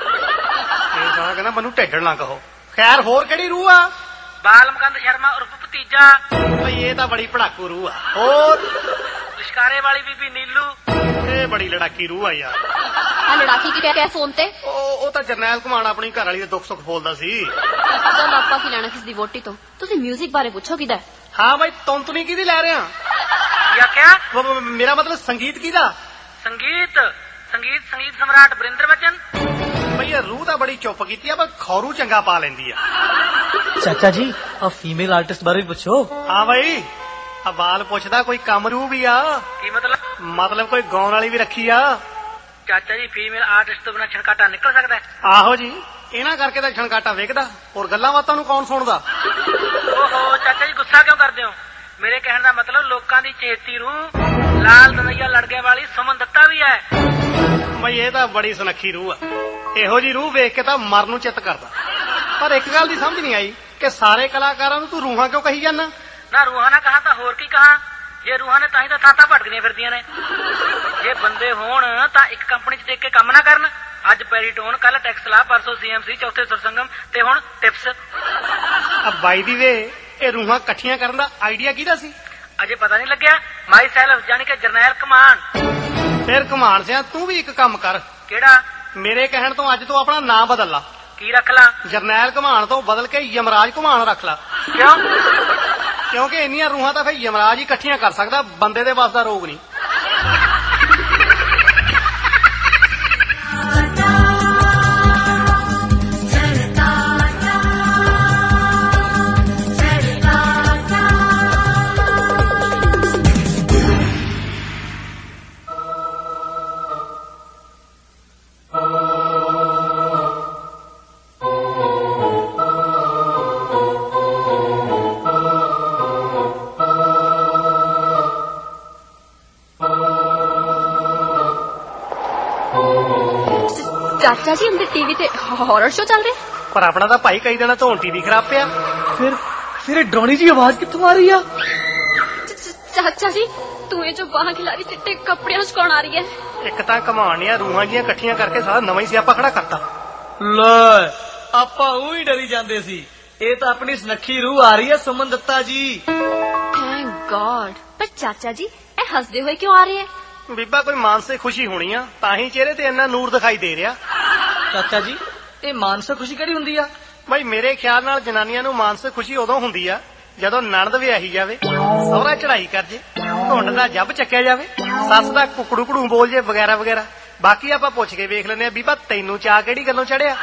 ਇਹ ਸਾਲਾ ਕਹਿੰਦਾ ਮੈਨੂੰ ਢਿੱਡਣ ਨਾ ਕਹੋ। ਖੈਰ ਹੋਰ ਕਿਹੜੀ ਰੂਹ ਆ? ਬਾਲਮਕੰਦ ਸ਼ਰਮਾ ਉਰਫ ਭਤੀਜਾ। ਬਈ ਇਹ ਤਾਂ ਬੜੀ ਪੜਾਕੂ ਰੂਹ ਆ। ਹੋਰ? ਲਿਸ਼ਕਾਰੇ ਵਾਲੀ ਬੀਬੀ ਨੀਲੂ। ਇਹ ਬੜੀ ਲੜਾਕੀ ਰੂਹ ਆ ਯਾਰ। ਆ ਲੜਾਕੀ ਕੀ ਕਹਿ ਰਿਹਾ ਫੋਨ ਤੇ? ਉਹ ਉਹ ਤਾਂ ਜਰਨੈਲ ਘੁਮਾਣ ਆਪਣੀ ਘਰ ਵਾਲੀ ਦੇ ਦੁੱਖ ਸੁੱਖ ਬੋਲਦਾ ਸੀ। ਚਲ ਆਪਾਂ ਕੀ ਲੈਣਾ ਕਿਸ ਦੀ ਵੋਟੀ ਤੋਂ? ਤੁਸੀਂ 뮤직 ਬਾਰੇ ਪੁੱਛੋ ਕਿਦਾ? ਹਾਂ ਬਈ ਤੁੰਤਨੀ ਕਿਹਦੀ ਲੈ ਰਿਹਾ? ਯਾ ਕਿਆ? ਬ- ਬ- ਮੇਰਾ ਮਤਲਬ ਸੰਗੀਤ ਕਿਹਦਾ? ਸੰਗੀਤ ਸੰਗੀਤ ਸੰਗੀਤ ਸਮਰਾਟ ਵਰਿੰਦਰ ਬਚਨ। ਬਈ ਇਹ ਰੂਹ ਤਾਂ ਬੜੀ ਚੁੱਪ ਕੀਤੀ ਆ ਪਰ ਖੌਰੂ ਚੰਗਾ ਪਾ ਲੈਂਦੀ ਆ। ਚਾਚਾ ਜੀ ਆ ਫੀਮੇਲ ਆਰਟਿਸਟ ਬਾਰੇ ਵੀ ਪੁੱਛੋ। ਹਾਂ ਬਈ ਆ ਬਾਲ ਪੁੱਛਦਾ ਕੋਈ ਕੰਮ ਰੂਹ ਵੀ ਆ? ਕੀ ਮਤਲਬ? ਮਤਲਬ ਕੋਈ ਗਾਉਣ ਵਾਲੀ ਵੀ ਰੱਖੀ ਆ? ਚਾਚਾ ਜੀ ਫੀਮੇਲ ਆਰਟਿਸਟ ਤੋਂ ਬਿਨਾਂ ਛਣਕਾਟਾ ਨਿਕਲ ਸਕਦਾ ਹੈ? ਆਹੋ ਜੀ ਇਹਨਾਂ ਕਰਕੇ ਤਾਂ ਛਣਕਾਟਾ ਵੇਖਦਾ, ਹੋਰ ਗੱਲਾਂ ਬਾਤਾਂ ਨੂੰ ਕੌਣ ਸੁਣਦਾ? ਓਹੋ ਚਾਚਾ ਜੀ ਗੁੱਸਾ ਕਿਉਂ ਕਰਦੇ ਹੋ? ਮੇਰੇ ਕਹਿਣ ਦਾ ਮਤਲਬ ਲੋਕਾਂ ਦੀ ਚੇਤੀ ਰੂਹ ਲਾਲ ਦਨਈਆ ਲੜਕੇ ਵਾਲੀ ਸੁਮਨ ਦੱਤਾ ਵੀ ਹੈ। ਬਈ ਇਹ ਤਾਂ ਬੜੀ ਸੁਨੱਖੀ ਰੂਹ ਆ। ਇਹੋ ਜੀ ਰੂਹ ਵੇਖ ਕੇ ਤਾਂ ਮਰਨ ਨੂੰ ਚਿੱਤ ਕਰਦਾ। ਪਰ ਇੱਕ ਗੱਲ ਦੀ ਸਮਝ ਨਹੀਂ ਆਈ ਕਿ ਸਾਰੇ ਕਲਾਕਾਰਾਂ ਨੂੰ ਤੂੰ ਰੂਹਾਂ ਕਿਉਂ ਕਹੀ ਜਾਂਦਾ? ਨਾ ਰੂਹਾਂ ਨਾ ਕਹਾ ਤਾਂ ਹੋਰ ਕੀ ਕਹਾ? ਜੇ ਰੂਹਾਂ ਨੇ ਤਾਂ ਹੀ ਤਾਂ ਥਾਂ ਭਟਕਦੀਆਂ ਫਿਰਦੀਆਂ ਨੇ। ਜੇ ਬੰਦੇ ਹੋਣ ਤਾਂ ਇੱਕ ਕੰਪਨੀ 'ਚ ਦੇਖ ਕੇ ਕੰਮ ਨਾ ਕਰਨ। ਅੱਜ ਪੈਰੀਟੋਨ, ਕੱਲ ਟੈਕਸਲਾ, ਪਰਸੋਂ ਸੀਐਮਸੀ, ਚੌਥੇ ਸੁਰਸੰਗਮ ਤੇ ਹੁਣ ਟਿਪਸ। ਆ ਬਾਈ ਦੀ ਵੇ ਇਹ ਰੂਹਾਂ ਇਕੱਠੀਆਂ ਕਰਨ ਦਾ ਆਈਡੀਆ ਕਿਹਦਾ ਸੀ? ਅਜੇ ਪਤਾ ਨਹੀਂ ਲੱਗਿਆ। ਮਾਈ ਸੈਲਫ ਜਾਨੀ ਕਿ ਜਰਨੈਲ ਕਮਾਨ। ਫਿਰ ਕਮਾਨ ਸਿਆ ਤੂੰ ਵੀ ਇੱਕ ਕੰਮ ਕਰ। ਕਿਹੜਾ? ਮੇਰੇ ਕਹਿਣ ਤੋਂ ਅੱਜ ਤੋਂ ਆਪਣਾ ਨਾਂ ਬਦਲ ਲਾ। ਕੀ ਰੱਖ ਲਾਂ? ਜਰਨੈਲ ਘੁਮਾਣ ਤੋਂ ਬਦਲ ਕੇ ਯਮਰਾਜ ਘੁਮਾਣ ਰੱਖ ਲਾ। ਕਿਉਂ? ਕਿਉਂਕਿ ਇੰਨੀਆਂ ਰੂਹਾਂ ਤਾਂ ਫਿਰ ਯਮਰਾਜ ਹੀ ਇਕੱਠੀਆਂ ਕਰ ਸਕਦਾ, ਬੰਦੇ ਦੇ ਵੱਸ ਦਾ ਰੋਗ ਨਹੀਂ। ਚਾਚਾ ਜੀ ਅੰਦਰ ਟੀਵੀ ਤੇ ਹੌਰਰ ਸ਼ੋ ਚੱਲ ਰਿਹਾ। ਪਰ ਆਪਣਾ ਤਾਂ ਭਾਈ ਕਈ ਦਿਨਾਂ ਤੋਂ ਟੀਵੀ ਖਰਾਬ ਪਿਆ। ਫਿਰ ਫਿਰ ਇਹ ਡਰਾਉਣੀ ਜੀ ਆਵਾਜ਼ ਕਿੱਥੋਂ ਆ ਰਹੀ ਆ? ਚਾਚਾ ਜੀ ਤੂੰ ਇਹ ਜੋ ਬਾਹਾਂ ਖਿਲਾਰੀ ਚਿੱਟੇ ਕੱਪੜਿਆਂ ਚ ਕੌਣ ਆ ਰਹੀ ਹੈ? ਇੱਕ ਤਾਂ ਕਮਾਣੀਆਂ ਰੂਹਾਂ ਜੀਆਂ ਇਕੱਠੀਆਂ ਕਰਕੇ ਸਾਰਾ ਨਵਾਂ ਹੀ ਸਿਆਪਾ ਖੜਾ ਕਰਤਾ। ਲੈ ਆਪਾਂ ਉਹ ਹੀ ਡਰੀ ਜਾਂਦੇ ਸੀ, ਇਹ ਤਾਂ ਆਪਣੀ ਸੁਨੱਖੀ ਰੂਹ ਆ ਰਹੀ ਹੈ ਸੁਮਨ ਦੱਤਾ ਜੀ। Thank God. ਪਰ ਚਾਚਾ ਜੀ ਇਹ ਹੱਸਦੇ ਹੋਏ ਕਿਉਂ ਆ ਰਹੇ ਹੈ? ਬੀਬਾ ਕੋਈ ਮਾਨਸਿਕ ਖੁਸ਼ੀ ਹੋਣੀ ਆ, ਤਾਂ ਹੀ ਚਿਹਰੇ ਤੇ ਇੰਨਾ ਨੂਰ ਦਿਖਾਈ ਦੇ ਰਿਹਾ। ਚਾਚਾ ਜੀ ਇਹ ਮਾਨਸਿਕ ਖੁਸ਼ੀ ਕਿਹੜੀ ਹੁੰਦੀ ਆ? ਬਈ ਮੇਰੇ ਖਿਆਲ ਨਾਲ ਜਨਾਨੀਆਂ ਨੂੰ ਮਾਨਸਿਕ ਖੁਸ਼ੀ ਉਦੋਂ ਹੁੰਦੀ ਆ ਜਦੋਂ ਨਣਦ ਵਿਆਹੀ ਜਾਵੇ, ਸਹੁਰਾ ਚੜਾਈ ਕਰ ਜੇ, ਧੁੰਡ ਦਾ ਜੱਬ ਚੱਕਿਆ ਜਾਵੇ, ਸੱਸ ਦਾ ਕੁਕੜੂ ਕੁੜੂ ਬੋਲ ਜੇ ਵਗੈਰਾ ਵਗੈਰਾ। ਬਾਕੀ ਆਪਾਂ ਪੁੱਛ ਕੇ ਵੇਖ ਲੈਂਦੇ ਆ। ਬੀਬਾ ਤੈਨੂੰ ਚਾਹ ਕਿਹੜੀ ਗੱਲੋਂ ਚੜਿਆ?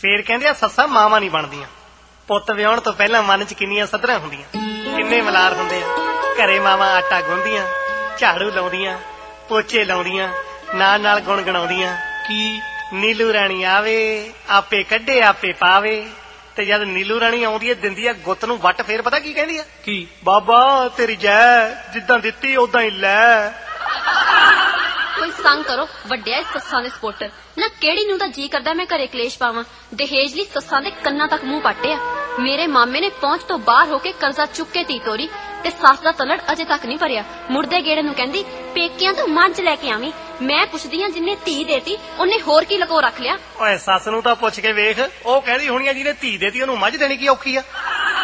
ਫੇਰ ਕਹਿੰਦੇ ਆ ਸੱਸਾਂ ਮਾਵਾਂ ਨਹੀਂ ਬਣਦੀਆਂ। ਪੁੱਤ ਵਿਆਹਣ ਤੋਂ ਪਹਿਲਾਂ ਮਨ 'ਚ ਕਿੰਨੀਆਂ ਸੱਧਰਾਂ ਹੁੰਦੀਆਂ, ਕਿੰਨੇ ਮਲਾਰ ਹੁੰਦੇ ਆ। ਘਰੇ ਮਾਵਾਂ ਆਟਾ ਗੁੰਨਦੀਆਂ, ਝਾੜੂ ਲਾਉਂਦੀਆਂ, ਪੋਚੇ ਲਾਉਂਦੀਆਂ, ਨਾਲ ਨਾਲ ਗੁਣਗੁਣਾਉਂਦੀਆਂ ਕੀ ਨੀਲੂ ਰਾਣੀ ਆਵੇ ਆਪੇ ਕੱਢੇ ਆਪੇ ਪਾਵੇ। ਤੇ ਜਦ ਨੀਲੂ ਰਾਣੀ ਆਉਂਦੀ ਹੈ ਦਿੰਦੀ ਆ ਗੁੱਤ ਨੂੰ ਵੱਟ, ਫੇਰ ਪਤਾ ਕੀ ਕਹਿੰਦੀ ਆ? ਕੀ? ਬਾਬਾ ਤੇਰੀ ਜੈ, ਜਿੱਦਾਂ ਦਿੱਤੀ ਉਦਾਂ ਹੀ ਲੈ। ਕੋਈ ਸੰਗ ਕਰੋ ਵੱਡਿਆ ਇਸ ਸੱਸਾਂ ਦੇ ਸਪੋਰਟਰ ਨਾ। ਕਿਹੜੀ ਨੂੰ ਤਾਂ ਜੀ ਕਰਦਾ ਮੈਂ ਘਰੇ ਕਲੇਸ਼ ਪਾਵਾਂ। ਦਹੇਜ ਲਈ ਸੱਸਾਂ ਦੇ ਕੰਨਾਂ ਤੱਕ ਮੂੰਹ ਪਾਟਿਆ। ਮੇਰੇ ਮਾਮੇ ਨੇ ਪਹੁੰਚ ਤੋਂ ਬਾਹਰ ਹੋ ਕੇ ਕਰਜ਼ਾ ਚੁੱਕ ਕੇ ਤੀ ਤੋਰੀ ਤੇ ਸੱਸ ਦਾ ਤਲੜ ਅਜੇ ਤੱਕ ਨਹੀਂ ਭਰਿਆ। ਮੁੜਦੇ ਗੇੜੇ ਨੂੰ ਕਹਿੰਦੀ ਪੇਕਿਆਂ ਤੋਂ ਮੱਝ ਲੈ ਕੇ ਆਵੀਂ। ਮੈਂ ਪੁੱਛਦੀ ਆ ਜਿੰਨੇ ਧੀ ਦੇਤੀ ਉਹਨੇ ਹੋਰ ਕੀ ਲਕੋ ਰੱਖ ਲਿਆ। ਓਏ ਸੱਸ ਨੂੰ ਤਾਂ ਪੁੱਛ ਕੇ ਵੇਖ, ਉਹ ਕਹਿੰਦੀ ਹੋਣੀ ਆ ਜਿਹਨੇ ਧੀ ਦੇਤੀ ਉਹਨੂੰ ਮੱਝ ਦੇਣੀ ਕੀ ਔਖੀ ਆ।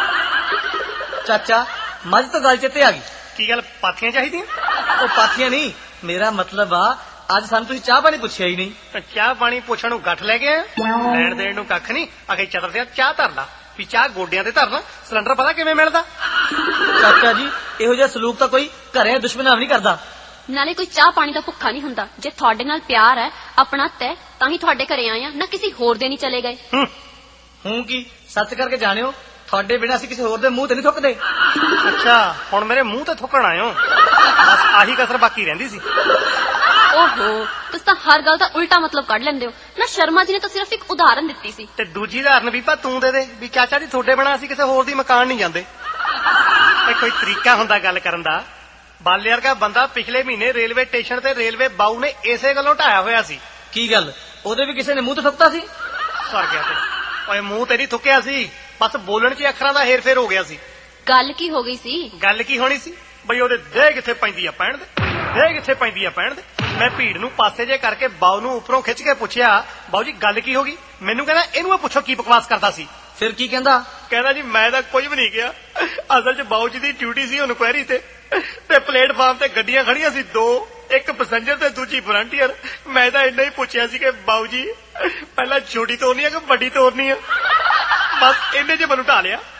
ਚਾਚਾ ਮੱਝ ਤੋਂ ਗੱਲ ਚੇਤੇ ਆ ਗਈ। ਕੀ ਗੱਲ ਪਾਥੀਆਂ ਚਾਹੀਦੀਆਂ? ਉਹ ਪਾਥੀਆਂ ਨਹੀਂ, ਮੇਰਾ ਮਤਲਬ ਆ ਅੱਜ ਸਾਨੂੰ ਤੁਸੀਂ ਚਾਹ ਪਾਣੀ ਪੁੱਛਿਆ ਹੀ ਨਹੀਂ। ਤਾਂ ਚਾਹ ਪਾਣੀ ਪੁੱਛਣ ਨੂੰ ਗੱਠ ਲੈ ਕੇ ਆਇਆ, ਲੈਣ ਦੇਣ ਨੂੰ ਕੱਖ ਨਹੀਂ। ਆਖੇ ਚਤਰ ਸਿਆ ਚਾਹ ਧਰ ਲਾ, ਵੀ ਚਾਹ ਗੋਡਿਆਂ ਤੇ ਧਰਨਾ। ਸਿਲੰਡਰ ਪਤਾ ਕਿਵੇਂ ਮਿਲਦਾ? ਚਾਚਾ ਜੀ ਇਹੋ ਜਿਹਾ ਸਲੂਕ ਤਾਂ ਕੋਈ ਘਰੇ ਦੁਸ਼ਮਣਾਂ ਵੀ ਨਹੀਂ ਕਰਦਾ। ਨਾਲੇ ਕੋਈ ਚਾਹ ਪਾਣੀ ਦਾ ਭੁੱਖਾ ਨਹੀਂ ਹੁੰਦਾ। ਜੇ ਤੁਹਾਡੇ ਨਾਲ ਪਿਆਰ ਹੈ ਆਪਣਤ ਹੈ ਤਾਂ ਹੀ ਤੁਹਾਡੇ ਘਰੇ ਆਏ ਆ, ਨਾ ਕਿਸੇ ਹੋਰ ਦੇ ਨਹੀਂ ਚਲੇ ਗਏ। ਹੂੰ ਕੀ ਸੱਚ ਕਰਕੇ ਜਾਣਿਓ, ਤੁਹਾਡੇ ਬਿਨਾਂ ਅਸੀਂ ਕਿਸੇ ਹੋਰ ਦੇ ਮੂੰਹ ਤੇ ਨਹੀਂ ਥੁੱਕਦੇ। ਅੱਛਾ ਹੁਣ ਮੇਰੇ ਮੂੰਹ ਤੇ ਥੁੱਕਣ ਆਇਓ? ਬਸ ਆਹੀ ਕਸਰ ਬਾਕੀ ਰਹਿੰਦੀ ਸੀ। ਓਹੋ ਤੁਸੀਂ ਤਾਂ ਹਰ ਗੱਲ ਦਾ ਉਲਟਾ ਮਤਲਬ ਕੱਢ ਲੈਂਦੇ ਹੋ ਨਾ। ਸ਼ਰਮਾ ਜੀ ਨੇ ਤਾਂ ਸਿਰਫ ਇੱਕ ਉਦਾਹਰਨ ਦਿੱਤੀ ਸੀ। ਤੇ ਦੂਜੀ ਉਦਾਹਰਨ ਵੀ ਪਾ ਤੂੰ ਦੇ ਦੇ, ਵੀ ਚਾਚਾ ਜੀ ਤੁਹਾਡੇ ਬਿਨਾਂ ਅਸੀਂ ਕਿਸੇ ਹੋਰ ਦੀ ਮਕਾਨ ਨਹੀਂ ਜਾਂਦੇ। ਇਹ ਕੋਈ ਤਰੀਕਾ ਹੁੰਦਾ ਗੱਲ ਕਰਨ ਦਾ? ਬਾਲੇ ਵਰਗਾ ਬੰਦਾ ਪਿਛਲੇ ਮਹੀਨੇ ਰੇਲਵੇ ਸਟੇਸ਼ਨ ਤੇ ਰੇਲਵੇ ਬਾਊ ਨੇ ਇਸੇ ਗੱਲੋਂ ਢਾਇਆ ਹੋਇਆ ਸੀ। ਕੀ ਗੱਲ ਉਹਦੇ ਵੀ ਕਿਸੇ ਨੇ ਮੂੰਹ ਤੇ ਥੁੱਕਤਾ ਸੀ? ਸਰ ਗਿਆ ਤੇ ਓਏ ਮੂੰਹ ਤੇ ਨਹੀਂ ਥੁੱਕਿਆ ਸੀ, ਬਸ ਬੋਲਣ 'ਚ ਅੱਖਰਾਂ ਦਾ ਹੇਰ ਫੇਰ ਹੋ ਗਿਆ ਸੀ। ਗੱਲ ਕੀ ਹੋ ਗਈ ਸੀ? ਗੱਲ ਕੀ ਹੋਣੀ ਸੀ ਬਈ ਉਹਦੇ ਦੇਹ ਕਿੱਥੇ ਪੈਂਦੀ ਆ ਪੈਣ ਦੇ, ਦੇਹ ਕਿੱਥੇ ਪੈਂਦੀ ਆ ਪੈਣ ਦੇ। ਮੈਂ ਭੀੜ ਨੂੰ ਪਾਸੇ ਜੇ ਕਰਕੇ ਬਾਊ ਨੂੰ ਉੱਪਰੋਂ ਖਿੱਚ ਕੇ ਪੁੱਛਿਆ, ਬਾਊ ਜੀ ਗੱਲ ਕੀ ਹੋ ਗਈ? ਮੈਨੂੰ ਕਹਿੰਦਾ ਇਹਨੂੰ ਇਹ ਪੁੱਛੋ ਕੀ ਬਕਵਾਸ ਕਰਦਾ ਸੀ। ਫਿਰ ਕੀ ਕਹਿੰਦਾ? ਕਹਿੰਦਾ ਜੀ ਮੈਂ ਤਾਂ ਕੁਝ ਵੀ ਨਹੀਂ ਕਿਹਾ। ਅਸਲ 'ਚ ਬਾਊ ਜੀ ਦੀ ਡਿਊਟੀ ਸੀ ਇਨਕੁਆਇਰੀ ਤੇ, ਤੇ ਪਲੇਟਫਾਰਮ ਤੇ ਗੱਡੀਆਂ ਖੜੀਆਂ ਸੀ ਦੋ, ਇੱਕ ਪੈਸੇਂਜਰ ਤੇ ਦੂਜੀ ਵਲੰਟੀਅਰ। ਮੈਂ ਤਾਂ ਇੰਨਾ ਹੀ ਪੁੱਛਿਆ ਸੀ ਕਿ ਬਾਊ ਜੀ ਪਹਿਲਾਂ ਛੋਟੀ ਤੋਰਨੀ ਆ ਕਿ ਵੱਡੀ ਤੋਰਨੀ ਆ, ਬਸ ਇਹਨੇ 'ਚ ਮੈਨੂੰ ਢਾ ਲਿਆ।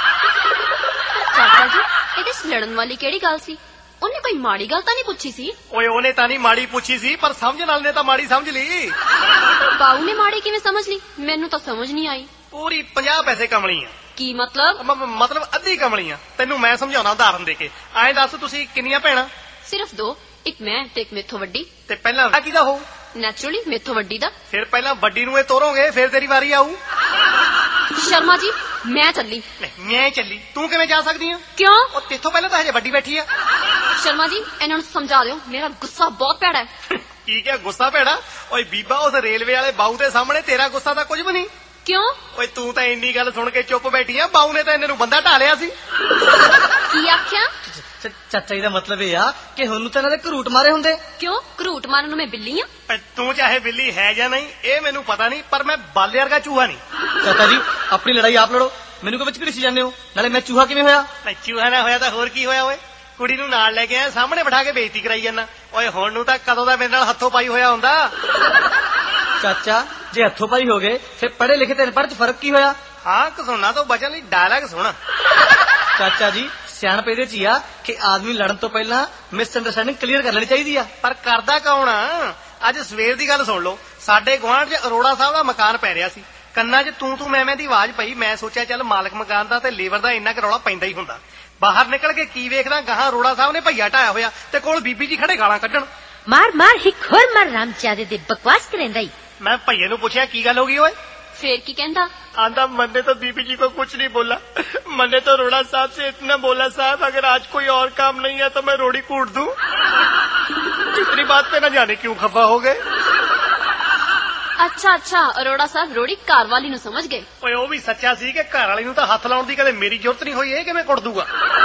ਚਾਚਾ ਜੀ ਇਹਦੇ 'ਚ ਲੜਨ ਵਾਲੀ ਕਿਹੜੀ ਗੱਲ ਸੀ? ਉਹਨੇ ਕੋਈ ਮਾੜੀ ਗੱਲ ਤਾਂ ਨਹੀਂ ਪੁੱਛੀ ਸੀ? ਓਏ ਉਹਨੇ ਤਾਂ ਨਹੀਂ ਮਾੜੀ ਪੁੱਛੀ ਸੀ, ਪਰ ਸਮਝਣ ਵਾਲੇ ਨੇ ਤਾਂ ਮਾੜੀ ਸਮਝ ਲਈ। ਬਾਊ ਨੇ ਮਾੜੀ ਕਿਵੇਂ ਸਮਝ ਲਈ? ਮੈਨੂੰ ਤਾਂ ਸਮਝ ਨਹੀਂ ਆਈ। ਪੂਰੀ ਪੰਜਾਹ ਪੈਸੇ ਕਮਲੀ ਆ। ਕੀ ਮਤਲਬ? ਮ- ਮ- ਮਤਲਬ ਅੱਧੀ ਕਮਲੀ ਆ। ਤੈਨੂੰ ਮੈਂ ਸਮਝਾਉਣਾ ਉਦਾਹਰਨ ਦੇ ਕੇ। ਐਂ ਦੱਸ ਤੁਸੀਂ ਕਿੰਨੀਆਂ ਭੈਣਾਂ? ਸਿਰਫ ਦੋ, ਇੱਕ ਮੈਂ ਤੇ ਇੱਕ ਮੇਥੋਂ ਵੱਡੀ। ਤੇ ਪਹਿਲਾਂ ਵਿਆਹ ਕਿਹਦਾ ਹੋ? ਨੈਚੁਰਲੀ ਮੇਥੋਂ ਵੱਡੀ ਦਾ। ਫਿਰ ਪਹਿਲਾਂ ਵੱਡੀ ਨੂੰ ਇਹ ਤੋਰੋਗੇ, ਫਿਰ ਤੇਰੀ ਵਾਰੀ ਆਊ। ਸ਼ਰਮਾ ਜੀ ਮੈਂ ਚੱਲੀ। ਨਹੀਂ ਮੈਂ ਚੱਲੀ, ਤੂੰ ਕਿਵੇਂ ਜਾ ਸਕਦੀ ਆ? ਕਿਉਂ? ਉਹ ਤੇਥੋਂ ਪਹਿਲਾਂ ਤਾਂ ਹਜੇ ਵੱਡੀ ਬੈਠੀ ਆ। ਸ਼ਰਮਾ ਜੀ ਇਹਨਾਂ ਨੂੰ ਸਮਝਾ ਦਿਓ, ਮੇਰਾ ਗੁੱਸਾ ਬਹੁਤ ਭੈੜਾ ਹੈ। ਕੀ ਕਿਹਾ ਗੁੱਸਾ ਭੈੜਾ? ਓਏ ਬੀਬਾ ਉਸ ਰੇਲਵੇ ਵਾਲੇ ਬਾਊ ਦੇ ਸਾਹਮਣੇ ਤੇਰਾ ਗੁੱਸਾ ਤਾਂ ਕੁਝ ਵੀ ਨਹੀਂ। ਕਿਉਂ? ਓਏ ਤੂੰ ਤਾਂ ਇੰਨੀ ਗੱਲ ਸੁਣ ਕੇ ਚੁੱਪ ਬੈਠੀ ਆ, ਬਾਊ ਨੇ ਤਾਂ ਇਹਨਾਂ ਨੂੰ ਬੰਦਾ ਢਾ ਲਿਆ ਸੀ। ਕੀ ਆਖਿਆ? ਚ- ਚਾਚਾ ਜੀ ਦਾ ਮਤਲਬ ਇਹ ਆ ਕਿ ਹੁਣ ਨੂੰ ਤਾਂ ਇਹਨਾਂ ਦੇ ਘਰੂਟ ਮਾਰੇ ਹੁੰਦੇ। ਕਿਉਂ? ਘਰੂਟ ਮਾਰਨ ਨੂੰ ਮੈਂ ਬਿੱਲੀ ਆ? ਓਏ ਤੂੰ ਚਾਹੇ ਬਿੱਲੀ ਹੈ ਜਾਂ ਨਹੀਂ ਇਹ ਮੈਨੂੰ ਪਤਾ ਨਹੀਂ, ਪਰ ਮੈਂ ਬਾਲੇ ਵਰਗਾ ਚੂਹਾ ਨਹੀਂ। ਚਾਚਾ ਜੀ ਆਪਣੀ ਲੜਾਈ ਆਪ ਲੜੋ, ਮੈਨੂੰ ਕੋ ਵਿੱਚ ਘੜੀਸੀ ਜਾਂਦੇ ਹੋ। ਨਾਲੇ ਮੈਂ ਚੂਹਾ ਕਿਵੇਂ ਹੋਇਆ? ਨਹੀਂ ਚੂਹਾ ਨਾ ਹੋਇਆ ਤਾਂ ਹੋਰ ਕੀ ਹੋਇਆ? ਓਏ ਕੁੜੀ ਨੂੰ ਨਾਲ ਲੈ ਕੇ ਆਇਆ, ਸਾਹਮਣੇ ਬਿਠਾ ਕੇ ਬੇਇੱਜ਼ਤੀ ਕਰਾਈ ਜਾਂਦਾ। ਓਏ ਹੁਣ ਨੂੰ ਤਾਂ ਕਦੋਂ ਦਾ ਮੇਰੇ ਨਾਲ ਹੱਥੋਂ ਪਾਈ ਹੋਇਆ ਹੁੰਦਾ। ਚਾਚਾ ਜੇ ਹੱਥੋਂ ਪਾਈ ਹੋ ਗਏ ਫਿਰ ਪੜ੍ਹੇ ਲਿਖੇ ਤੇ ਅਨਪੜ੍ਹ ਚ ਫਰਕ ਕੀ ਹੋਇਆ? ਹਾਂ ਕਸੋਨਾ ਤੋਂ ਬਚਣ ਲਈ ਡਾਇਲੌਗ ਸੁਣ। ਚਾਚਾ ਜੀ ਸਿਆਣਪ ਇਹਦੇ ਚ ਹੀ ਆ ਕਿ ਆਦਮੀ ਲੜਨ ਤੋਂ ਪਹਿਲਾਂ ਮਿਸ ਅੰਡਰਸਟੈਂਡਿੰਗ ਕਲੀਅਰ ਕਰ ਲੈਣੀ ਚਾਹੀਦੀ ਆ। ਪਰ ਕਰਦਾ ਕੌਣ ਆ? ਅੱਜ ਸਵੇਰ ਦੀ ਗੱਲ ਸੁਣ ਲਓ। ਸਾਡੇ ਗੁਆਂਢ 'ਚ ਅਰੋੜਾ ਸਾਹਿਬ ਦਾ ਮਕਾਨ ਪੈ ਰਿਹਾ ਸੀ। ਕੰਨਾਂ 'ਚ ਤੂੰ ਤੂੰ ਮੈਂ ਮੈਂ ਦੀ ਆਵਾਜ਼ ਪਈ। ਮੈਂ ਸੋਚਿਆ ਚੱਲ ਮਾਲਕ ਮਕਾਨ ਦਾ ਤੇ ਲੇਬਰ ਦਾ ਇੰਨਾ ਕੁ ਰੌਲਾ ਪੈਂਦਾ ਹੀ ਹੁੰਦਾ। ਬਾਹਰ ਨਿਕਲ ਕੇ ਕੀ ਵੇਖਦਾ, ਗਾਹਾਂ ਅਰੋੜਾ ਸਾਹਿਬ ਨੇ ਭਈਆ ਢਾਇਆ ਹੋਇਆ ਤੇ ਕੋਲ ਬੀਬੀ ਜੀ ਖੜੇ ਗਾਲਾਂ ਕੱਢਣ। ਮਾਰ ਮਾਰ ਹਿੱਕ ਹੋਰ ਮਾਰ ਰਾਮਚਾਦੇ ਦੇ ਬਕਵਾਸ ਕਰੇਂਦਾ ਹੀ। ਮੈਂ ਭਈਏ ਨੂੰ ਪੁੱਛਿਆ ਕੀ ਗੱਲ ਹੋ ਗਈ ਓਏ? ਫੇਰ ਕੀ ਕਹਿੰਦਾ? आंधा मैंने तो बीबी जी को कुछ नहीं बोला, मैंने तो रोड़ा साहब से इतना बोला साहब अगर आज कोई और काम नहीं है तो मैं रोड़ी कूट दूं। जितनी बात पे ना जाने क्यों खफा हो गए। ਅੱਛਾ ਅੱਛਾ ਅਰੋੜਾ ਸਾਹਿਬ ਰੋੜੀ ਘਰ ਵਾਲੀ ਨੂੰ ਸਮਝ ਗਏ। ਓਏ ਉਹ ਵੀ ਸੱਚਾ ਸੀ ਕਿ ਘਰ ਵਾਲੀ ਨੂੰ ਤਾਂ ਹੱਥ ਲਾਉਣ ਦੀ ਕਦੇ ਮੇਰੀ ਜ਼ਰੂਰਤ ਨਹੀਂ ਹੋਈ, ਇਹ ਕਿਵੇਂ ਕੁੱਟ ਦੂਗਾ।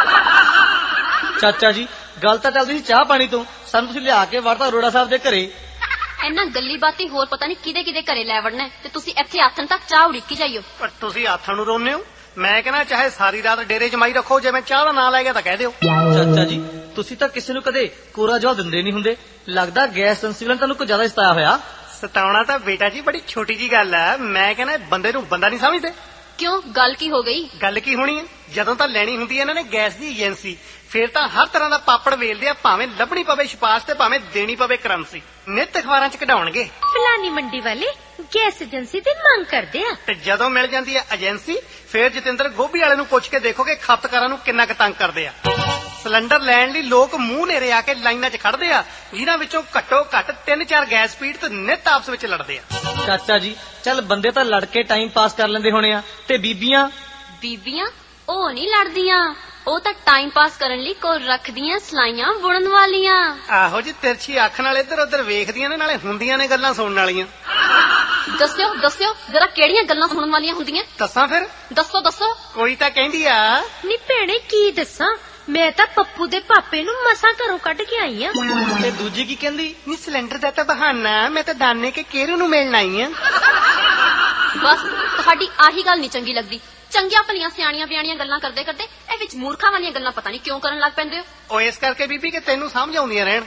ਚਾਚਾ ਜੀ ਗੱਲ ਤਾਂ ਚੱਲਦੀ ਸੀ ਚਾਹ ਪਾਣੀ ਤੋਂ, ਸਾਨੂੰ ਤੁਸੀਂ ਲਿਆ ਕੇ ਵੜਤਾ ਅਰੋੜਾ ਸਾਹਿਬ ਦੇ ਘਰੇ। ਇੰਨਾ ਗੱਲੀ ਬਾਤੀ ਹੋਰ ਪਤਾ ਨਹੀਂ ਕਿਹਦੇ ਕਿਹਦੇ ਘਰੇ ਲੈ ਵੜਨਾ ਤੇ ਤੁਸੀਂ ਇੱਥੇ ਆਥਣ ਤੱਕ ਚਾਹ ਉਡੀਕੀ ਜਾਈਓ। ਪਰ ਤੁਸੀਂ ਆਥਣ ਨੂੰ ਰੋਨੇ ਹੋ। ਮੈਂ ਕਹਿੰਦਾ ਚਾਹੇ ਸਾਰੀ ਰਾਤ ਡੇਰੇ ਜਮਾਈ ਰੱਖੋ, ਜੇ ਮੈਂ ਚਾਹ ਦਾ ਨਾਂ ਲੈ ਗਿਆ ਤਾਂ ਕਹਿ ਦਿਓ। ਚਾਚਾ ਜੀ ਤੁਸੀਂ ਤਾਂ ਕਿਸੇ ਨੂੰ ਕਦੇ ਕੋਰਾ ਜਵਾਬ ਦਿੰਦੇ ਨਹੀਂ ਹੁੰਦੇ, ਲੱਗਦਾ ਗੈਸ ਸੰਸੀਲਨ ਤੁਹਾਨੂੰ ਕੋਈ ਜ਼ਿਆਦਾ ਸਤਾਇਆ ਹੋਇਆ। ਸਤਾਉਣਾ ਤਾਂ ਬੇਟਾ ਜੀ ਬੜੀ ਛੋਟੀ ਜੀ ਗੱਲ ਹੈ। ਮੈਂ ਕਹਿੰਦਾ ਬੰਦੇ ਨੂੰ ਬੰਦਾ ਨਹੀਂ ਸਮਝਦੇ। ਕਿਉਂ ਗੱਲ ਕੀ ਹੋ ਗਈ? ਗੱਲ ਕੀ ਹੋਣੀ ਹੈ, ਜਦੋਂ ਤਾਂ ਲੈਣੀ ਹੁੰਦੀ ਹੈ ਇਹਨਾਂ ਨੇ ਗੈਸ ਦੀ ਏਜੰਸੀ, ਫਿਰ ਤਾਂ ਹਰ ਤਰ੍ਹਾਂ ਦਾ ਪਾਪੜ ਵੇਲਦੇ ਆ, ਭਾਵੇਂ ਲੱਭਣੀ ਪਵੇ ਸਿਫਾਰਿਸ਼ ਤੇ ਭਾਵੇਂ ਦੇਣੀ ਪਵੇ ਕਰੰਸੀ। ਨਿੱਤ ਅਖਬਾਰਾਂ 'ਚ ਕਢਾਉਣਗੇ ਫਲਾਨੀ ਮੰਡੀ ਵਾਲੇ ਗੈਸ ਏਜੰਸੀ ਦੀ ਮੰਗ ਕਰਦੇ ਆ, ਤੇ ਜਦੋਂ ਮਿਲ ਜਾਂਦੀ ਹੈ ਏਜੰਸੀ, ਫਿਰ ਜਤਿੰਦਰ ਗੋਭੀ ਵਾਲੇ ਨੂੰ ਪੁੱਛ ਕੇ ਦੇਖੋ ਕਿ ਖਪਤਕਾਰਾਂ ਨੂੰ ਕਿੰਨਾ ਕੁ ਤੰਗ ਕਰਦੇ ਆ। ਸਿਲੰਡਰ ਲੈਣ ਲਈ ਲੋਕ ਮੂੰਹ ਨੇਰੇ ਆ ਕੇ ਲਾਈਨਾਂ 'ਚ ਖੜਦੇ ਆ, ਜਿਨ੍ਹਾਂ ਵਿੱਚੋਂ ਘੱਟੋ ਘੱਟ ਤਿੰਨ ਚਾਰ ਗੈਸ ਪੀੜ ਤੇ ਨਿੱਤ ਆਪਸ ਵਿੱਚ ਲੜਦੇ ਆ। ਚਾਚਾ ਜੀ ਚੱਲ ਬੰਦੇ ਤਾਂ ਲੜ ਕੇ ਟਾਈਮ ਪਾਸ ਕਰ ਲੈਂਦੇ ਹੋਣੇ ਆ, ਤੇ ਬੀਬੀਆਂ? ਬੀਬੀਆਂ ਉਹ ਨਹੀਂ ਲੜਦੀਆਂ, ਉਹ ਤਾਂ ਟਾਈਮ ਪਾਸ ਕਰਨ ਲਈ ਕੋਲ ਰੱਖਦੀਆਂ ਸਲਾਈਆਂ ਬੁਣਨ ਵਾਲੀਆਂ। ਆਹੋ ਜੀ, ਤਿਰਛੀ ਅੱਖ ਨਾਲ ਇੱਧਰ ਉੱਧਰ ਵੇਖਦੀਆਂ ਨੇ, ਨਾਲੇ ਹੁੰਦੀਆਂ ਨੇ ਗੱਲਾਂ ਸੁਣਨ ਵਾਲੀਆਂ। ਦੱਸਿਓ ਦੱਸਿਓ ਜਰਾ ਕਿਹੜੀਆਂ ਗੱਲਾਂ ਸੁਣਨ ਵਾਲੀਆਂ ਹੁੰਦੀਆਂ? ਦੱਸਾਂ ਫਿਰ? ਦੱਸੋ ਦੱਸੋ। ਕੋਈ ਤਾਂ ਕਹਿੰਦੀ ਆ, ਨੀ ਭੈਣੇ ਕੀ ਦੱਸਾਂ, ਮੈਂ ਤਾਂ ਪੱਪੂ ਦੇ ਪਾਪੇ ਨੂੰ ਮਸਾਂ ਘਰੋਂ ਕੱਢ ਕੇ ਆਈ ਆ। ਤੇ ਦੂਜੀ ਕੀ ਕਹਿੰਦੀ? ਨੀ ਸਿਲੰਡਰ ਦਾ ਤਾਂ ਬਹਾਨਾ, ਮੈਂ ਤਾਂ ਦਾਨੇ ਕੇ ਕੇਰੂ ਨੂੰ ਮਿਲਣ ਆਈ ਆ। ਬਸ ਤੁਹਾਡੀ ਆਹੀ ਗੱਲ ਨਹੀਂ ਚੰਗੀ ਲੱਗਦੀ। ਚੰਗੀਆਂ ਭਲੀਆਂ ਸਿਆਣੀਆਂ ਬਿਆਣੀਆਂ ਗੱਲਾਂ ਕਰਦੇ ਕਰਦੇ ਇਹ ਵਿੱਚ ਮੂਰਖਾਂ ਵਾਲੀਆਂ ਗੱਲਾਂ ਪਤਾ ਨਹੀਂ ਕਿਉਂ ਕਰਨ ਲੱਗ ਪੈਂਦੇ ਹੋ। ਉਹ ਇਸ ਕਰਕੇ ਬੀਬੀ ਕਿ ਤੈਨੂੰ ਸਮਝ ਆਉਂਦੀਆਂ ਰਹਿਣ।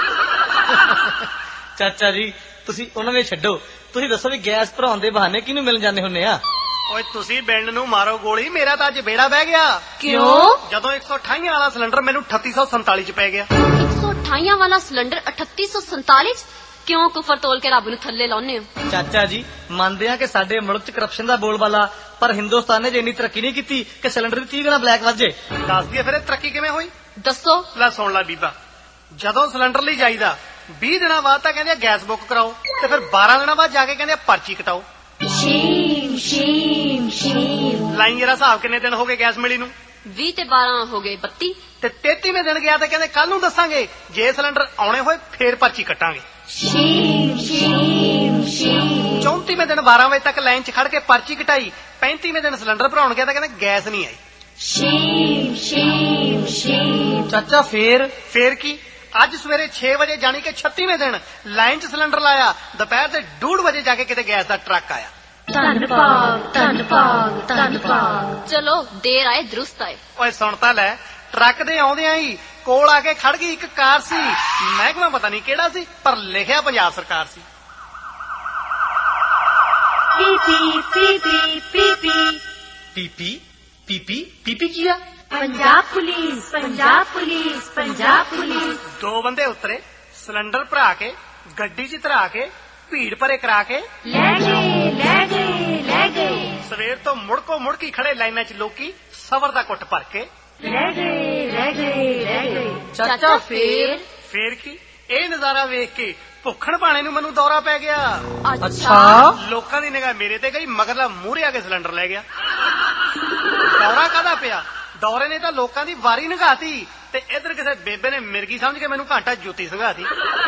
ਚਾਚਾ ਜੀ ਤੁਸੀਂ ਉਹਨਾਂ ਦੇ ਛੱਡੋ, ਤੁਸੀਂ ਦੱਸੋ ਵੀ ਗੈਸ ਭਰਾਉਣ ਦੇ ਬਹਾਨੇ ਕਿਹਨੂੰ ਮਿਲਣ ਜਾਂਦੇ ਹੁੰਨੇ ਆ? ਓਏ ਤੁਸੀਂ ਬਿੰਡ ਨੂੰ ਮਾਰੋ ਗੋਲੀ, ਮੇਰਾ ਤਾਂ ਅੱਜ ਬੇੜਾ ਬਹਿ ਗਿਆ। ਕਿਉਂ? ਜਦੋਂ ਇੱਕ ਸੌ ਅਠਾਈ ਵਾਲਾ ਸਿਲੰਡਰ ਮੈਨੂੰ ਅਠੱਤੀ ਸੌ ਸੰਤਾਲੀ 'ਚ ਪੈ ਗਿਆ। ਇੱਕ ਸੌ ਅਠਾਈ ਵਾਲਾ ਸਿਲੰਡਰ ਅਠੱਤੀ ਸੌ ਸੰਤਾਲੀ 'ਚ? ਕਿਉਂ ਕੁਫਰ ਤੋਲ ਕੇ ਰੱਬ ਨੂੰ ਥੱਲੇ ਲਾਉਂਦੇ ਹੋ? ਚਾਚਾ ਜੀ ਮੰਨਦੇ ਆ ਕਿ ਸਾਡੇ ਮੁਲਕ 'ਚ ਕਰਪਸ਼ਨ ਦਾ ਬੋਲਬਾਲਾ, ਪਰ ਹਿੰਦੁਸਤਾਨ ਨੇ ਜੇ ਇੰਨੀ ਤਰੱਕੀ ਨਹੀਂ ਕੀਤੀ ਕਿ ਸਿਲੰਡਰ ਦੀ ਤੀਹ ਗੁਣਾ ਬਲੈਕ ਵੱਧ ਜੇ। ਦੱਸ ਦਈਏ ਫਿਰ ਇਹ ਤਰੱਕੀ ਕਿਵੇਂ ਹੋਈ? ਦੱਸੋ। ਲੈ ਸੁਣ ਲੈ ਬੀਬਾ, ਜਦੋਂ ਸਿਲੰਡਰ ਲਈ ਜਾਈਦਾ ਵੀਹ ਦਿਨਾਂ ਬਾਅਦ ਤਾਂ ਕਹਿੰਦੇ ਗੈਸ ਬੁੱਕ ਕਰਾਓ, ਤੇ ਫਿਰ ਬਾਰਾਂ ਦਿਨਾਂ ਬਾਅਦ ਜਾ ਕੇ ਕਹਿੰਦੇ ਪਰਚੀ ਕਟਾਓ। ਸ਼ੀਮ ਸ਼ੀਮ ਸ਼ੀਮ ਲਾਈਨ ਜਰਾ ਹਿਸਾਬ ਕਿੰਨੇ ਦਿਨ ਹੋ ਗਏ ਗੈਸ ਮਿਲੀ ਨੂੰ? ਵੀਹ ਤੇ ਬਾਰਾਂ ਹੋ ਗਏ ਬੱਤੀ। ਤੇ ਤੇਤੀਵੇਂ ਦਿਨ ਗਿਆ ਤੇ ਕਹਿੰਦੇ ਕੱਲ ਨੂੰ ਦੱਸਾਂਗੇ, ਜੇ ਸਿਲੰਡਰ ਆਉਣੇ ਹੋਏ ਫੇਰ ਪਰਚੀ ਕੱਟਾਂਗੇ। ਸ਼ੀਮ ਸ਼ੀਮ ਸ਼ੀਮ ਚੌਂਤੀਵੇਂ ਦਿਨ ਬਾਰਾਂ ਵਜੇ ਤੱਕ ਲਾਈਨ 'ਚ ਖੜ ਕੇ ਪਰਚੀ ਕਟਾਈ। ਪੈਂਤੀਵੇਂ ਦਿਨ ਸਿਲੰਡਰ ਭਰਾਉਣ ਗਿਆ ਤਾਂ ਕਹਿੰਦੇ ਗੈਸ ਨਹੀਂ ਆਈ। ਸ਼ੀਮ ਸ਼ੀਮ ਸ਼ੀਮ ਚਾਚਾ ਫੇਰ? ਫੇਰ ਕੀ, ਅੱਜ ਸਵੇਰੇ ਛੇ ਵਜੇ ਜਾਣੀ ਕਿ ਛੱਤੀਵੇਂ ਦਿਨ ਲਾਈਨ 'ਚ ਸਿਲੰਡਰ ਲਾਇਆ, ਦੁਪਹਿਰ ਦੇ ਡੂਢ ਵਜੇ ਜਾ ਕੇ ਕਿਤੇ ਗੈਸ ਦਾ ਟਰੱਕ ਆਇਆ। ਧੰਨ ਭਾਗ ਧੰਨ ਭਾਗ ਧੰਨ ਭਾਗ। ਚਲੋ ਦੇਰ ਆਏ ਦਰੁਸਤ ਆਏ। ਓਏ ਸੁਣ ਤਾਂ ਲੈ, ਟਰੱਕ ਦੇ ਆਉਂਦਿਆਂ ਹੀ ਕੋਲ ਆ ਕੇ ਖੜ ਗਈ ਇੱਕ ਕਾਰ ਸੀ, ਮਹਿਕਮਾ ਪਤਾ ਨਹੀਂ ਕਿਹੜਾ ਸੀ, ਪਰ ਲਿਖਿਆ ਪੰਜਾਬ ਸਰਕਾਰ ਸੀ। PP PP PP PP PP PP ਕੀ ਆ? Punjab police Punjab police Punjab police. ਦੋ ਬੰਦੇ ਉਤਰੇ, ਸਿਲੰਡਰ ਭਰਾ ਕੇ ਗੱਡੀ 'ਚ ਧਰਾ ਕੇ ਭੀੜ ਭਰੇ ਕਰਾ ਕੇ ਲੈ ਗਏ ਲੈ ਗਏ ਲੈ ਗਏ ਸਵੇਰ ਤੋਂ ਮੁੜਕੋ ਮੁੜਕੀ ਖੜੇ ਲਾਈਨਾਂ 'ਚ ਲੋਕੀ ਸਬਰ ਦਾ ਕੁੱਟ ਭਰ ਕੇ ਲੈ ਗਏ ਲੈ ਗਏ ਲੈ ਗਏ। ਚਾਚਾ ਫੇਰ? ਫੇਰ ਕੀ, ਇਹ ਨਜ਼ਾਰਾ ਵੇਖ ਕੇ ਭੁੱਖਣ ਭਾਣੇ ਨੂੰ ਮੈਨੂੰ ਦੌਰਾ ਪੈ ਗਿਆ। ਅੱਛਾ। ਲੋਕਾਂ ਦੀ ਨਿਗਾਹ ਮੇਰੇ ਤੇ ਗਈ, ਮਗਰਲਾ ਮੂਹਰੇ ਆ ਕੇ ਸਿਲੰਡਰ ਲੈ ਗਿਆ। ਦੌਰਾ ਕਾਹਦਾ ਪਿਆ, ਦੌਰੇ ਨੇ ਤਾਂ ਲੋਕਾਂ ਦੀ ਵਾਰੀ ਨਿਗਾਹਤੀ, ਤੇ ਇੱਧਰ ਕਿਸੇ ਬੇਬੇ ਨੇ ਮਿਰਗੀ ਸਮਝ ਕੇ ਮੈਨੂੰ ਘੰਟਾ ਜੁੱਤੀ ਸੰਘਾਤੀ।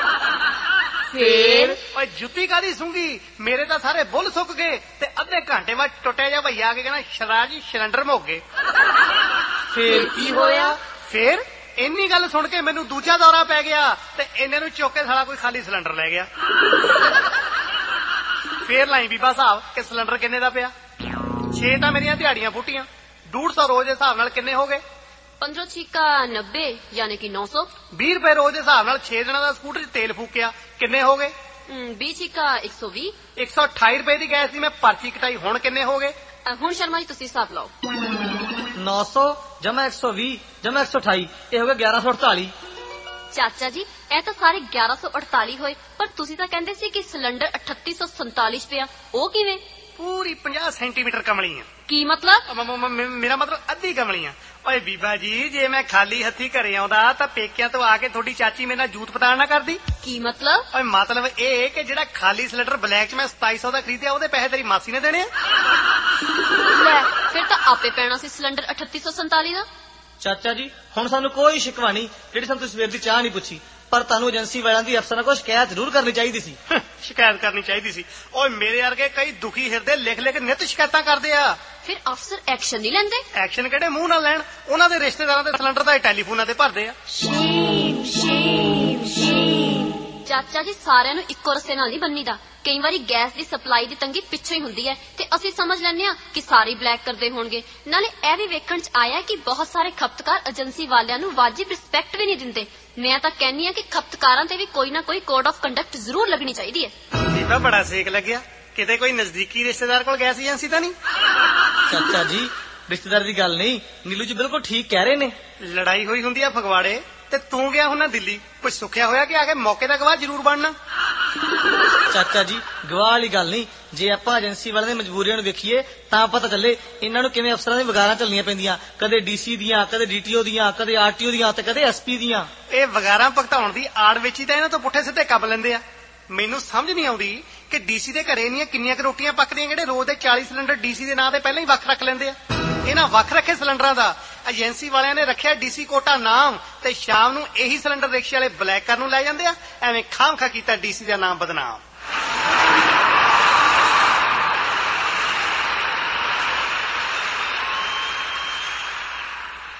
ਫੇਰ? ਓਏ ਜੁੱਤੀ ਕਾਹਦੀ ਸੁੰਗੀ, ਮੇਰੇ ਤਾਂ ਸਾਰੇ ਬੁੱਲ ਸੁੱਕ ਗਏ, ਤੇ ਅੱਧੇ ਘੰਟੇ ਬਾਅਦ ਟੁੱਟਿਆ ਜਿਹਾ ਭਈਆ ਆ ਕੇ ਕਹਿੰਦਾ ਸ਼ਰਾਜ ਜੀ ਸਿਲੰਡਰ ਮੁੱਕ ਗਏ। ਫੇਰ ਕੀ ਹੋਇਆ? ਫੇਰ ਇੰਨੀ ਗੱਲ ਸੁਣ ਕੇ ਮੈਨੂੰ ਦੂਜਾ ਦੌਰਾ ਪੈ ਗਿਆ, ਤੇ ਇਹਨੇ ਨੂੰ ਚੁੱਕ ਕੇ ਸਾਲਾ ਕੋਈ ਖਾਲੀ ਸਿਲੰਡਰ ਲੈ ਗਿਆ। ਫੇਰ ਲਾਈ ਬੀਬਾ ਹਿਸਾਬ ਕਿ ਸਿਲੰਡਰ ਕਿੰਨੇ ਦਾ ਪਿਆ। ਛੇ ਤਾਂ ਮੇਰੀਆਂ ਦਿਹਾੜੀਆਂ ਫੁੱਟੀਆਂ, ਡੂਢ ਸੌ ਰੋਜ਼ ਦੇ ਹਿਸਾਬ ਨਾਲ ਕਿੰਨੇ ਹੋ ਗਏ? ਪੰਦਰਾਂ ਛੀਕਾ ਨੱਬੇ ਯਾਨੀ ਕਿ ਨੌ ਸੌ। ਵੀਹ ਰੁਪਏ ਰੋਜ਼ ਦੇ ਹਿਸਾਬ ਨਾਲ ਛੇ ਦਿਨਾਂ ਦਾ ਸਕੂਟਰ 'ਚ ਤੇਲ ਫੂਕਿਆ, ਕਿੰਨੇ ਹੋ ਗਏ? ਵੀਹ ਛੀਕਾ ਇੱਕ ਸੌ ਵੀਹ। ਇੱਕ ਸੌ ਅਠਾਈ ਰੁਪਏ ਦੀ ਗੈਸ ਦੀ ਮੈਂ ਪਰਚੀ ਕਟਾਈ, ਹੁਣ ਕਿੰਨੇ ਹੋ ਗਏ? ਅ, ਹੁਣ ਸ਼ਰਮਾ ਜੀ ਤੁਸੀਂ ਹਿਸਾਬ ਲਾਓ। ਨੌ ਸੌ ਜਮਾ ਇੱਕ ਸੌ ਵੀਹ ਜਮਾ ਇੱਕ ਸੌ ਅਠਾਈ, ਇਹ ਹੋ ਗਿਆ ਗਿਆਰਾਂ ਸੌ ਅੜਤਾਲੀ। ਚਾਚਾ ਜੀ ਇਹ ਤਾਂ ਸਾਰੇ ਗਿਆਰਾਂ ਸੌ ਅੜਤਾਲੀ ਹੋਏ, ਪਰ ਤੁਸੀਂ ਤਾਂ ਕਹਿੰਦੇ ਸੀ ਕਿ ਸਿਲੰਡਰ ਅਠੱਤੀ ਸੌ ਸੰਤਾਲੀ 'ਚ ਪਿਆ, ਉਹ ਕਿਵੇਂ? ਪੂਰੀ ਪੰਜਾਹ ਸੈਂਟੀਮੀਟਰ ਕਮਲੀ ਆ। ਕੀ ਮਤਲਬ? ਮ- ਮ- ਮ- ਮੇਰਾ ਮਤਲਬ ਅੱਧੀ ਕਮਲੀ ਆ। ਓਏ ਬੀਬਾ ਜੀ, ਜੇ ਮੈਂ ਖਾਲੀ ਹੱਥੀ ਘਰੇ ਆਉਂਦਾ ਤਾਂ ਪੇਕਿਆਂ ਤੋਂ ਆ ਕੇ ਤੁਹਾਡੀ ਚਾਚੀ ਮੇਰੇ ਨਾਲ ਜੂਤ ਪਤਾਣ ਨਾ ਕਰਦੀ। ਕੀ ਮਤਲਬ? ਓਏ ਮਤਲਬ ਇਹ ਕਿ ਜਿਹੜਾ ਖਾਲੀ ਸਿਲੰਡਰ ਬਲੈਕ 'ਚ ਮੈਂ ਸਤਾਈ ਸੌ ਦਾ ਖਰੀਦਿਆ, ਉਹਦੇ ਪੈਸੇ ਤੇਰੀ ਮਾਸੀ ਨੇ ਦੇਣੇ ਆ। ਲੈ ਫਿਰ ਤਾਂ ਆਪੇ ਪੈਣਾ ਸੀ ਸਿਲੰਡਰ ਅਠੱਤੀ ਸੌ ਸੰਤਾਲੀ ਦਾ। ਚਾਚਾ ਜੀ ਹੁਣ ਸਾਨੂੰ ਕੋਈ ਸ਼ਿਕਵਾ ਨਹੀਂ, ਜਿਹੜੀ ਸਾਨੂੰ ਤੁਸੀਂ ਸਵੇਰ ਦੀ ਚਾਹ ਨਹੀਂ ਪੁੱਛੀ, ਪਰ ਤੁਹਾਨੂੰ ਏਜੰਸੀ ਵਾਲਿਆਂ ਦੀ ਅਫਸਰਾਂ ਕੋਲ ਸ਼ਿਕਾਇਤ ਜ਼ਰੂਰ ਕਰਨੀ ਚਾਹੀਦੀ ਸੀ। ਸ਼ਿਕਾਇਤ ਕਰਨੀ ਚਾਹੀਦੀ ਸੀ। ਓਏ ਮੇਰੇ ਵਰਗੇ ਕਈ ਦੁਖੀ ਹਿਰਦੇ ਲਿਖ ਲਿਖ ਨਿੱਤ ਸ਼ਿਕਾਇਤਾਂ ਕਰਦੇ ਆ। ਫਿਰ ਅਫਸਰ ਐਕਸ਼ਨ ਨਹੀਂ ਲੈਂਦੇ? ਐਕਸ਼ਨ ਕਿਹੜੇ ਮੂੰਹ ਨਾਲ ਲੈਣ, ਉਹਨਾਂ ਦੇ ਰਿਸ਼ਤੇਦਾਰਾਂ ਦੇ ਸਿਲੰਡਰ ਤਾਂ ਟੈਲੀਫੋਨਾਂ ਤੇ ਭਰਦੇ ਆ। Seam seam seam. ਚਾਚਾ ਜੀ ਸਾਰਿਆਂ ਨੂੰ ਇੱਕੋ ਰਸੇ ਨਾਲ ਨਹੀਂ ਬੰਨੀਦਾ, ਕਈ ਵਾਰੀ ਗੈਸ ਦੀ ਸਪਲਾਈ ਦੀ ਤੰਗੀ ਪਿੱਛੋਂ ਹੀ ਹੁੰਦੀ ਹੈ, ਤੇ ਅਸੀਂ ਸਮਝ ਲੈਂਦੇ ਹਾਂ ਕਿ ਸਾਰੇ ਬਲੈਕ ਕਰਦੇ ਹੋਣਗੇ। ਨਾਲੇ ਇਹ ਵੀ ਵੇਖਣ 'ਚ ਆਇਆ ਕਿ ਬਹੁਤ ਸਾਰੇ ਖਪਤਕਾਰ ਏਜੰਸੀ ਵਾਲਿਆਂ ਨੂੰ ਵਾਜਿਬ ਰਿਸਪੈਕਟ ਵੀ ਨਹੀਂ ਦਿੰਦੇ। ਮੈਂ ਤਾਂ ਕਹਿੰਨੀ ਆ ਕਿ ਖਪਤਕਾਰਾਂ ਤੇ ਵੀ ਕੋਈ ਨਾ ਕੋਈ ਕੋਡ ਆਫ ਕੰਡਕਟ ਜ਼ਰੂਰ ਲੱਗਣੀ ਚਾਹੀਦੀ ਹੈ। ਬੀਬਾ ਬੜਾ ਸੇਕ ਲੱਗਿਆ, ਕਿਤੇ ਕੋਈ ਨਜ਼ਦੀਕੀ ਰਿਸ਼ਤੇਦਾਰ ਕੋਲ ਗੈਸ ਏਜੰਸੀ ਤਾਂ ਨਹੀਂ? ਚਾਚਾ ਜੀ ਰਿਸ਼ਤੇਦਾਰ ਦੀ ਗੱਲ ਨਹੀਂ, ਨੀਲੂ ਜੀ ਬਿਲਕੁਲ ਠੀਕ ਕਹਿ ਰਹੇ ਨੇ। ਲੜਾਈ ਹੋਈ ਹੁੰਦੀ ਆ ਫਗਵਾੜੇ ਤੇ ਤੂੰ ਗਿਆ ਹੁੰਨਾ ਦਿੱਲੀ, ਕੁਝ ਸੁੱਖਿਆ ਹੋਇਆ ਕਿ ਆ ਕੇ ਮੌਕੇ ਦਾ ਗਵਾਹ ਜ਼ਰੂਰ ਬਣਨਾ। ਚਾਚਾ ਜੀ ਗਵਾਹ ਵਾਲੀ ਗੱਲ ਨਹੀਂ, ਜੇ ਆਪਾਂ ਏਜੰਸੀ ਵਾਲਿਆਂ ਦੀ ਮਜਬੂਰੀਆਂ ਨੂੰ ਵੇਖੀਏ ਤਾਂ ਪਤਾ ਚੱਲੇ ਇਹਨਾਂ ਨੂੰ ਕਿਵੇਂ ਅਫਸਰਾਂ ਦੀ ਵਗਾਰਾਂ ਚੱਲਣੀਆਂ ਪੈਂਦੀਆਂ, ਕਦੇ ਡੀਸੀ ਦੀਆਂ, ਕਦੇ ਡੀਟੀਓ ਦੀਆਂ, ਕਦੇ ਆਰਟੀਓ ਦੀਆਂ ਤੇ ਕਦੇ ਐਸਪੀ ਦੀਆਂ। ਇਹ ਵਗਾਰਾਂ ਭਗਤਾਉਣ ਦੀ ਆੜ ਵਿੱਚ ਹੀ ਤਾਂ ਇਹਨਾਂ ਤੋਂ ਪੁੱਠੇ ਸਿੱਧੇ ਕੱਬ ਲੈਂਦੇ ਆ। ਮੈਨੂੰ ਸਮਝ ਨਹੀਂ ਆਉਂਦੀ ਕਿ ਡੀਸੀ ਦੇ ਘਰੇ ਇੰਨੀਆਂ ਕਿੰਨੀਆਂ ਕੁ ਰੋਟੀਆਂ ਪੱਕਦੀਆਂ ਜਿਹੜੇ ਰੋਜ਼ ਦੇ ਚਾਲੀ ਸਿਲੰਡਰ ਡੀਸੀ ਦੇ ਨਾਂ ਤੇ ਪਹਿਲਾਂ ਹੀ ਵੱਖ ਰੱਖ ਲੈਂਦੇ ਆ। ਇਹਨਾਂ ਵੱਖ ਰੱਖੇ ਸਿਲੰਡਰਾਂ ਦਾ ਏਜੰਸੀ ਵਾਲਿਆਂ ਨੇ ਰੱਖਿਆ ਡੀਸੀ ਕੋਟਾ ਨਾਮ ਤੇ ਸ਼ਾਮ ਨੂੰ ਇਹੀ ਸਿਲੰਡਰ ਰਿਕਸ਼ੇ ਵਾਲੇ ਬਲੈਕ ਕਰਨ ਨੂੰ ਲੈ ਜਾਂਦੇ ਆ। ਐਵੇਂ ਖਾਮ ਖਾ ਕੀਤਾ ਡੀਸੀ ਦਾ ਨਾਮ ਬਦਨਾਮ।